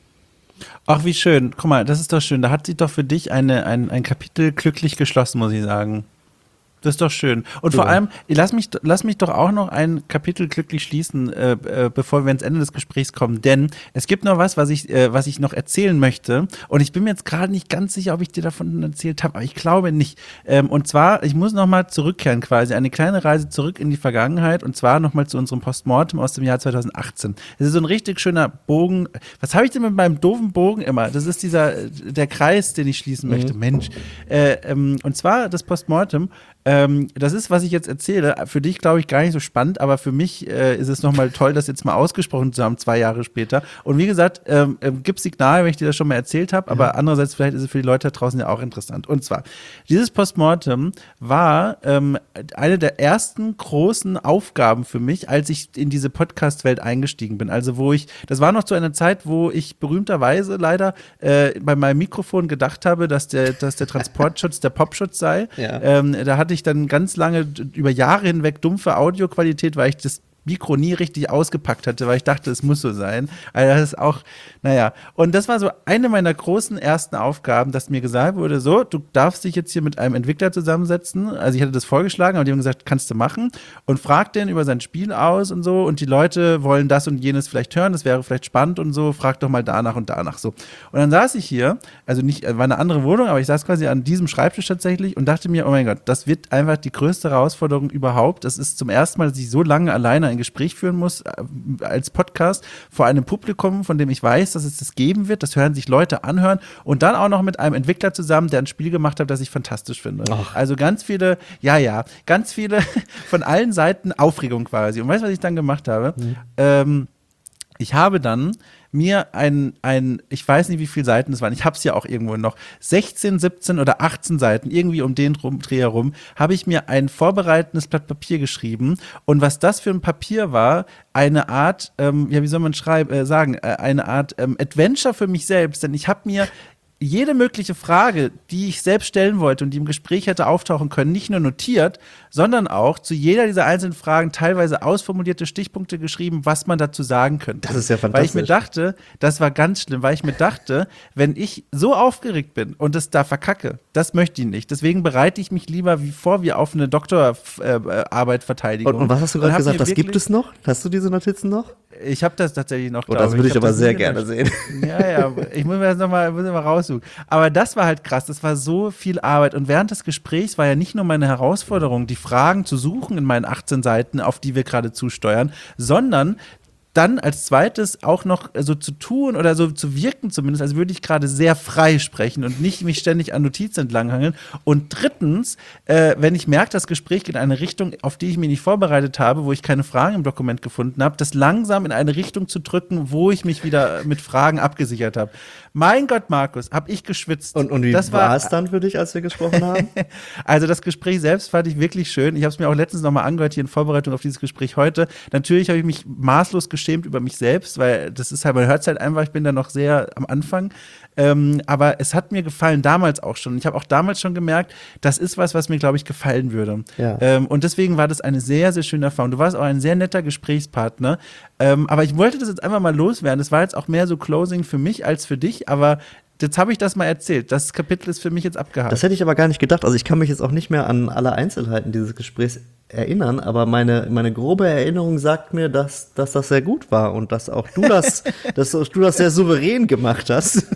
Ach, wie schön. Guck mal, das ist doch schön. Da hat sich doch für dich eine, ein, ein Kapitel glücklich geschlossen, muss ich sagen. Das ist doch schön. Und ja. vor allem, lass mich, lass mich doch auch noch ein Kapitel glücklich schließen, äh, äh, bevor wir ans Ende des Gesprächs kommen. Denn es gibt noch was, was ich, äh, was ich noch erzählen möchte. Und ich bin mir jetzt gerade nicht ganz sicher, ob ich dir davon erzählt habe, aber ich glaube nicht. Ähm, und zwar, ich muss noch mal zurückkehren quasi, eine kleine Reise zurück in die Vergangenheit. Und zwar noch mal zu unserem Postmortem aus dem Jahr zweitausendachtzehn. Das ist so ein richtig schöner Bogen. Was habe ich denn mit meinem doofen Bogen immer? Das ist dieser, der Kreis, den ich schließen möchte. Mhm. Mensch. Äh, ähm, und zwar das Postmortem. Ähm, das ist, was ich jetzt erzähle, für dich, glaube ich, gar nicht so spannend, aber für mich äh, ist es nochmal toll, das jetzt mal ausgesprochen zu haben, zwei Jahre später. Und wie gesagt, ähm, äh, gibt Signal, wenn ich dir das schon mal erzählt habe, aber ja. andererseits vielleicht ist es für die Leute da draußen ja auch interessant. Und zwar, dieses Postmortem war ähm, eine der ersten großen Aufgaben für mich, als ich in diese Podcast-Welt eingestiegen bin. Also wo ich, das war noch zu einer Zeit, wo ich berühmterweise leider äh, bei meinem Mikrofon gedacht habe, dass der, dass der Transportschutz der Popschutz sei. Ja. Ähm, da hatte ich dann ganz lange, über Jahre hinweg dumpfe Audioqualität, weil ich das Mikro nie richtig ausgepackt hatte, weil ich dachte, es muss so sein. Also das ist auch, naja. Und das war so eine meiner großen ersten Aufgaben, dass mir gesagt wurde, so, du darfst dich jetzt hier mit einem Entwickler zusammensetzen. Also ich hatte das vorgeschlagen, aber die haben gesagt, kannst du machen. Und frag den über sein Spiel aus und so. Und die Leute wollen das und jenes vielleicht hören, das wäre vielleicht spannend und so. Frag doch mal danach und danach so. Und dann saß ich hier, also nicht, war eine andere Wohnung, aber ich saß quasi an diesem Schreibtisch tatsächlich und dachte mir, oh mein Gott, das wird einfach die größte Herausforderung überhaupt. Das ist zum ersten Mal, dass ich so lange alleine ein Gespräch führen muss äh, als Podcast vor einem Publikum, von dem ich weiß, dass es das geben wird. Das hören sich Leute anhören und dann auch noch mit einem Entwickler zusammen, der ein Spiel gemacht hat, das ich fantastisch finde. Ach. Also ganz viele, ja, ja, ganz viele von allen Seiten Aufregung quasi. Und weißt du, was ich dann gemacht habe? Mhm. Ähm, ich habe dann mir ein, ein, ich weiß nicht, wie viele Seiten es waren, ich habe es ja auch irgendwo noch, sechzehn, siebzehn oder achtzehn Seiten, irgendwie um den rum, Dreh herum, habe ich mir ein vorbereitendes Blatt Papier geschrieben. Und was das für ein Papier war, eine Art, ähm, ja, wie soll man schreiben, äh, sagen, äh, eine Art ähm, Adventure für mich selbst, denn ich habe mir jede mögliche Frage, die ich selbst stellen wollte und die im Gespräch hätte auftauchen können, nicht nur notiert, sondern auch zu jeder dieser einzelnen Fragen teilweise ausformulierte Stichpunkte geschrieben, was man dazu sagen könnte. Das ist ja fantastisch. Weil ich mir dachte, das war ganz schlimm, weil ich mir dachte, wenn ich so aufgeregt bin und es da verkacke, das möchte ich nicht. Deswegen bereite ich mich lieber wie vor wie auf eine Doktorarbeit Verteidigung. Und, und was hast du gerade gesagt, das gibt es noch? Hast du diese Notizen noch? Ich habe das tatsächlich noch, glaube ich. Oh, das würde ich, ich aber sehr gerne sehen. Ja, ja, ich muss mir das nochmal noch raussuchen. Aber das war halt krass, das war so viel Arbeit. Und während des Gesprächs war ja nicht nur meine Herausforderung, die Fragen zu suchen in meinen achtzehn Seiten, auf die wir gerade zusteuern, sondern dann als zweites auch noch so zu tun oder so zu wirken zumindest, als würde ich gerade sehr frei sprechen und nicht mich ständig an Notizen entlanghangeln. Und drittens, äh, wenn ich merke, das Gespräch geht in eine Richtung, auf die ich mich nicht vorbereitet habe, wo ich keine Fragen im Dokument gefunden habe, das langsam in eine Richtung zu drücken, wo ich mich wieder mit Fragen abgesichert habe. Mein Gott, Markus, habe ich geschwitzt. Und, und wie das war es dann für dich, als wir gesprochen haben? Also das Gespräch selbst fand ich wirklich schön. Ich habe es mir auch letztens nochmal angehört, hier in Vorbereitung auf dieses Gespräch heute. Natürlich habe ich mich maßlos geschämt über mich selbst, weil das ist halt, man hört es halt einfach, ich bin da noch sehr am Anfang. Ähm, aber es hat mir gefallen, damals auch schon. Ich habe auch damals schon gemerkt, das ist was, was mir, glaube ich, gefallen würde. Ja. Ähm, und deswegen war das eine sehr, sehr schöne Erfahrung. Du warst auch ein sehr netter Gesprächspartner. Ähm, aber ich wollte das jetzt einfach mal loswerden. Das war jetzt auch mehr so Closing für mich als für dich, aber jetzt habe ich das mal erzählt. Das Kapitel ist für mich jetzt abgehakt. Das hätte ich aber gar nicht gedacht. Also ich kann mich jetzt auch nicht mehr an alle Einzelheiten dieses Gesprächs erinnern, aber meine, meine grobe Erinnerung sagt mir, dass, dass das sehr gut war und dass auch du das, dass du das sehr souverän gemacht hast.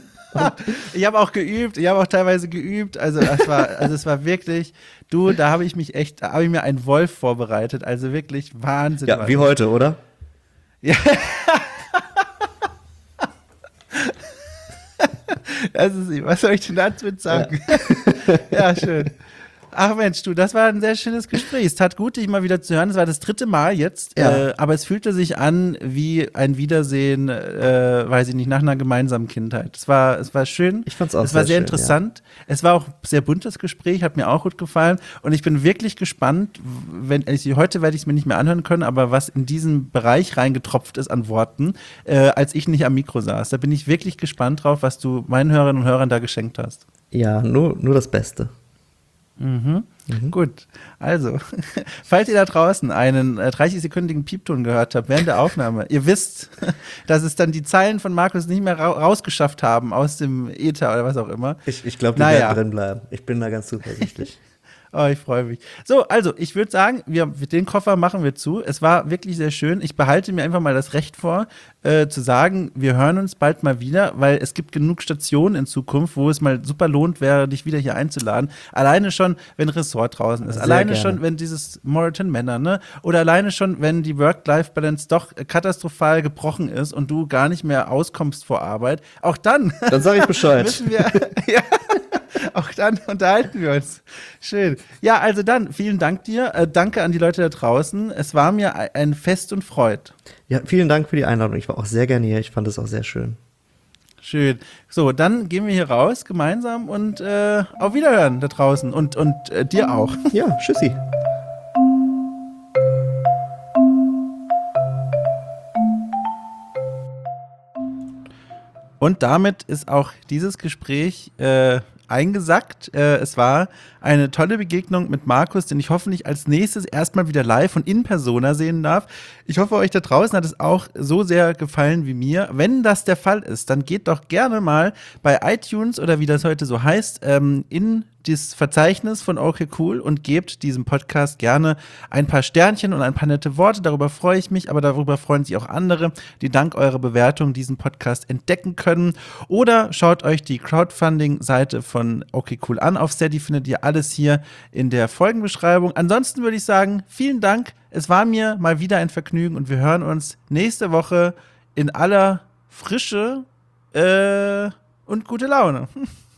Ich habe auch geübt, ich habe auch teilweise geübt, also es war, also es war wirklich, du, da habe ich mich echt, da habe ich mir einen Wolf vorbereitet, also wirklich Wahnsinn. Ja, wie heute, oder? Ja. Das ist sie. Was soll ich denn dazu jetzt sagen? Ja, ja, schön. Ach Mensch, du, das war ein sehr schönes Gespräch. Es tat gut, dich mal wieder zu hören. Es war das dritte Mal jetzt, Ja. äh, aber es fühlte sich an wie ein Wiedersehen, äh, weiß ich nicht, nach einer gemeinsamen Kindheit. Es war, es war schön. Ich fand's auch Es war sehr sehr schön, interessant. Ja. Es war auch ein sehr buntes Gespräch, hat mir auch gut gefallen. Und ich bin wirklich gespannt, wenn ich, heute werde ich es mir nicht mehr anhören können, aber was in diesen Bereich reingetropft ist an Worten, äh, als ich nicht am Mikro saß. Da bin ich wirklich gespannt drauf, was du meinen Hörerinnen und Hörern da geschenkt hast. Ja, nur, nur das Beste. Mhm. Mhm. Gut, also, falls ihr da draußen einen äh, dreißig-sekündigen Piepton gehört habt während der Aufnahme, ihr wisst, dass es dann die Zeilen von Markus nicht mehr ra- rausgeschafft haben aus dem Äther oder was auch immer. Ich, ich glaube, die Naja. werden drin bleiben. Ich bin da ganz zuversichtlich. Oh, ich freue mich. So, also, ich würde sagen, wir, den Koffer machen wir zu. Es war wirklich sehr schön. Ich behalte mir einfach mal das Recht vor, äh, zu sagen, wir hören uns bald mal wieder, weil es gibt genug Stationen in Zukunft, wo es mal super lohnt wäre, dich wieder hier einzuladen. Alleine schon, wenn Ressort draußen ist. Sehr Alleine gerne. schon, wenn dieses Moreton Männer, ne? Oder alleine schon, wenn die Work-Life-Balance doch katastrophal gebrochen ist und du gar nicht mehr auskommst vor Arbeit. Auch dann Dann sage ich Bescheid. müssen wir, ja, auch dann unterhalten wir uns. Schön. Ja, also dann, vielen Dank dir. Äh, danke an die Leute da draußen. Es war mir ein- ein Fest und Freud. Ja, vielen Dank für die Einladung. Ich war auch sehr gerne hier. Ich fand es auch sehr schön. Schön. So, dann gehen wir hier raus gemeinsam und äh, auf Wiederhören da draußen. Und, und äh, dir auch. Ja, tschüssi. Und damit ist auch dieses Gespräch äh, eingesackt. Äh, es war eine tolle Begegnung mit Markus, den ich hoffentlich als nächstes erstmal wieder live und in Persona sehen darf. Ich hoffe, euch da draußen hat es auch so sehr gefallen wie mir. Wenn das der Fall ist, dann geht doch gerne mal bei iTunes oder wie das heute so heißt, ähm, in das Verzeichnis von Okay Cool und gebt diesem Podcast gerne ein paar Sternchen und ein paar nette Worte. Darüber freue ich mich, aber darüber freuen sich auch andere, die dank eurer Bewertung diesen Podcast entdecken können. Oder schaut euch die Crowdfunding-Seite von Okay Cool an. Auf Steady findet ihr alles hier in der Folgenbeschreibung. Ansonsten würde ich sagen, vielen Dank. Es war mir mal wieder ein Vergnügen und wir hören uns nächste Woche in aller Frische äh, und gute Laune.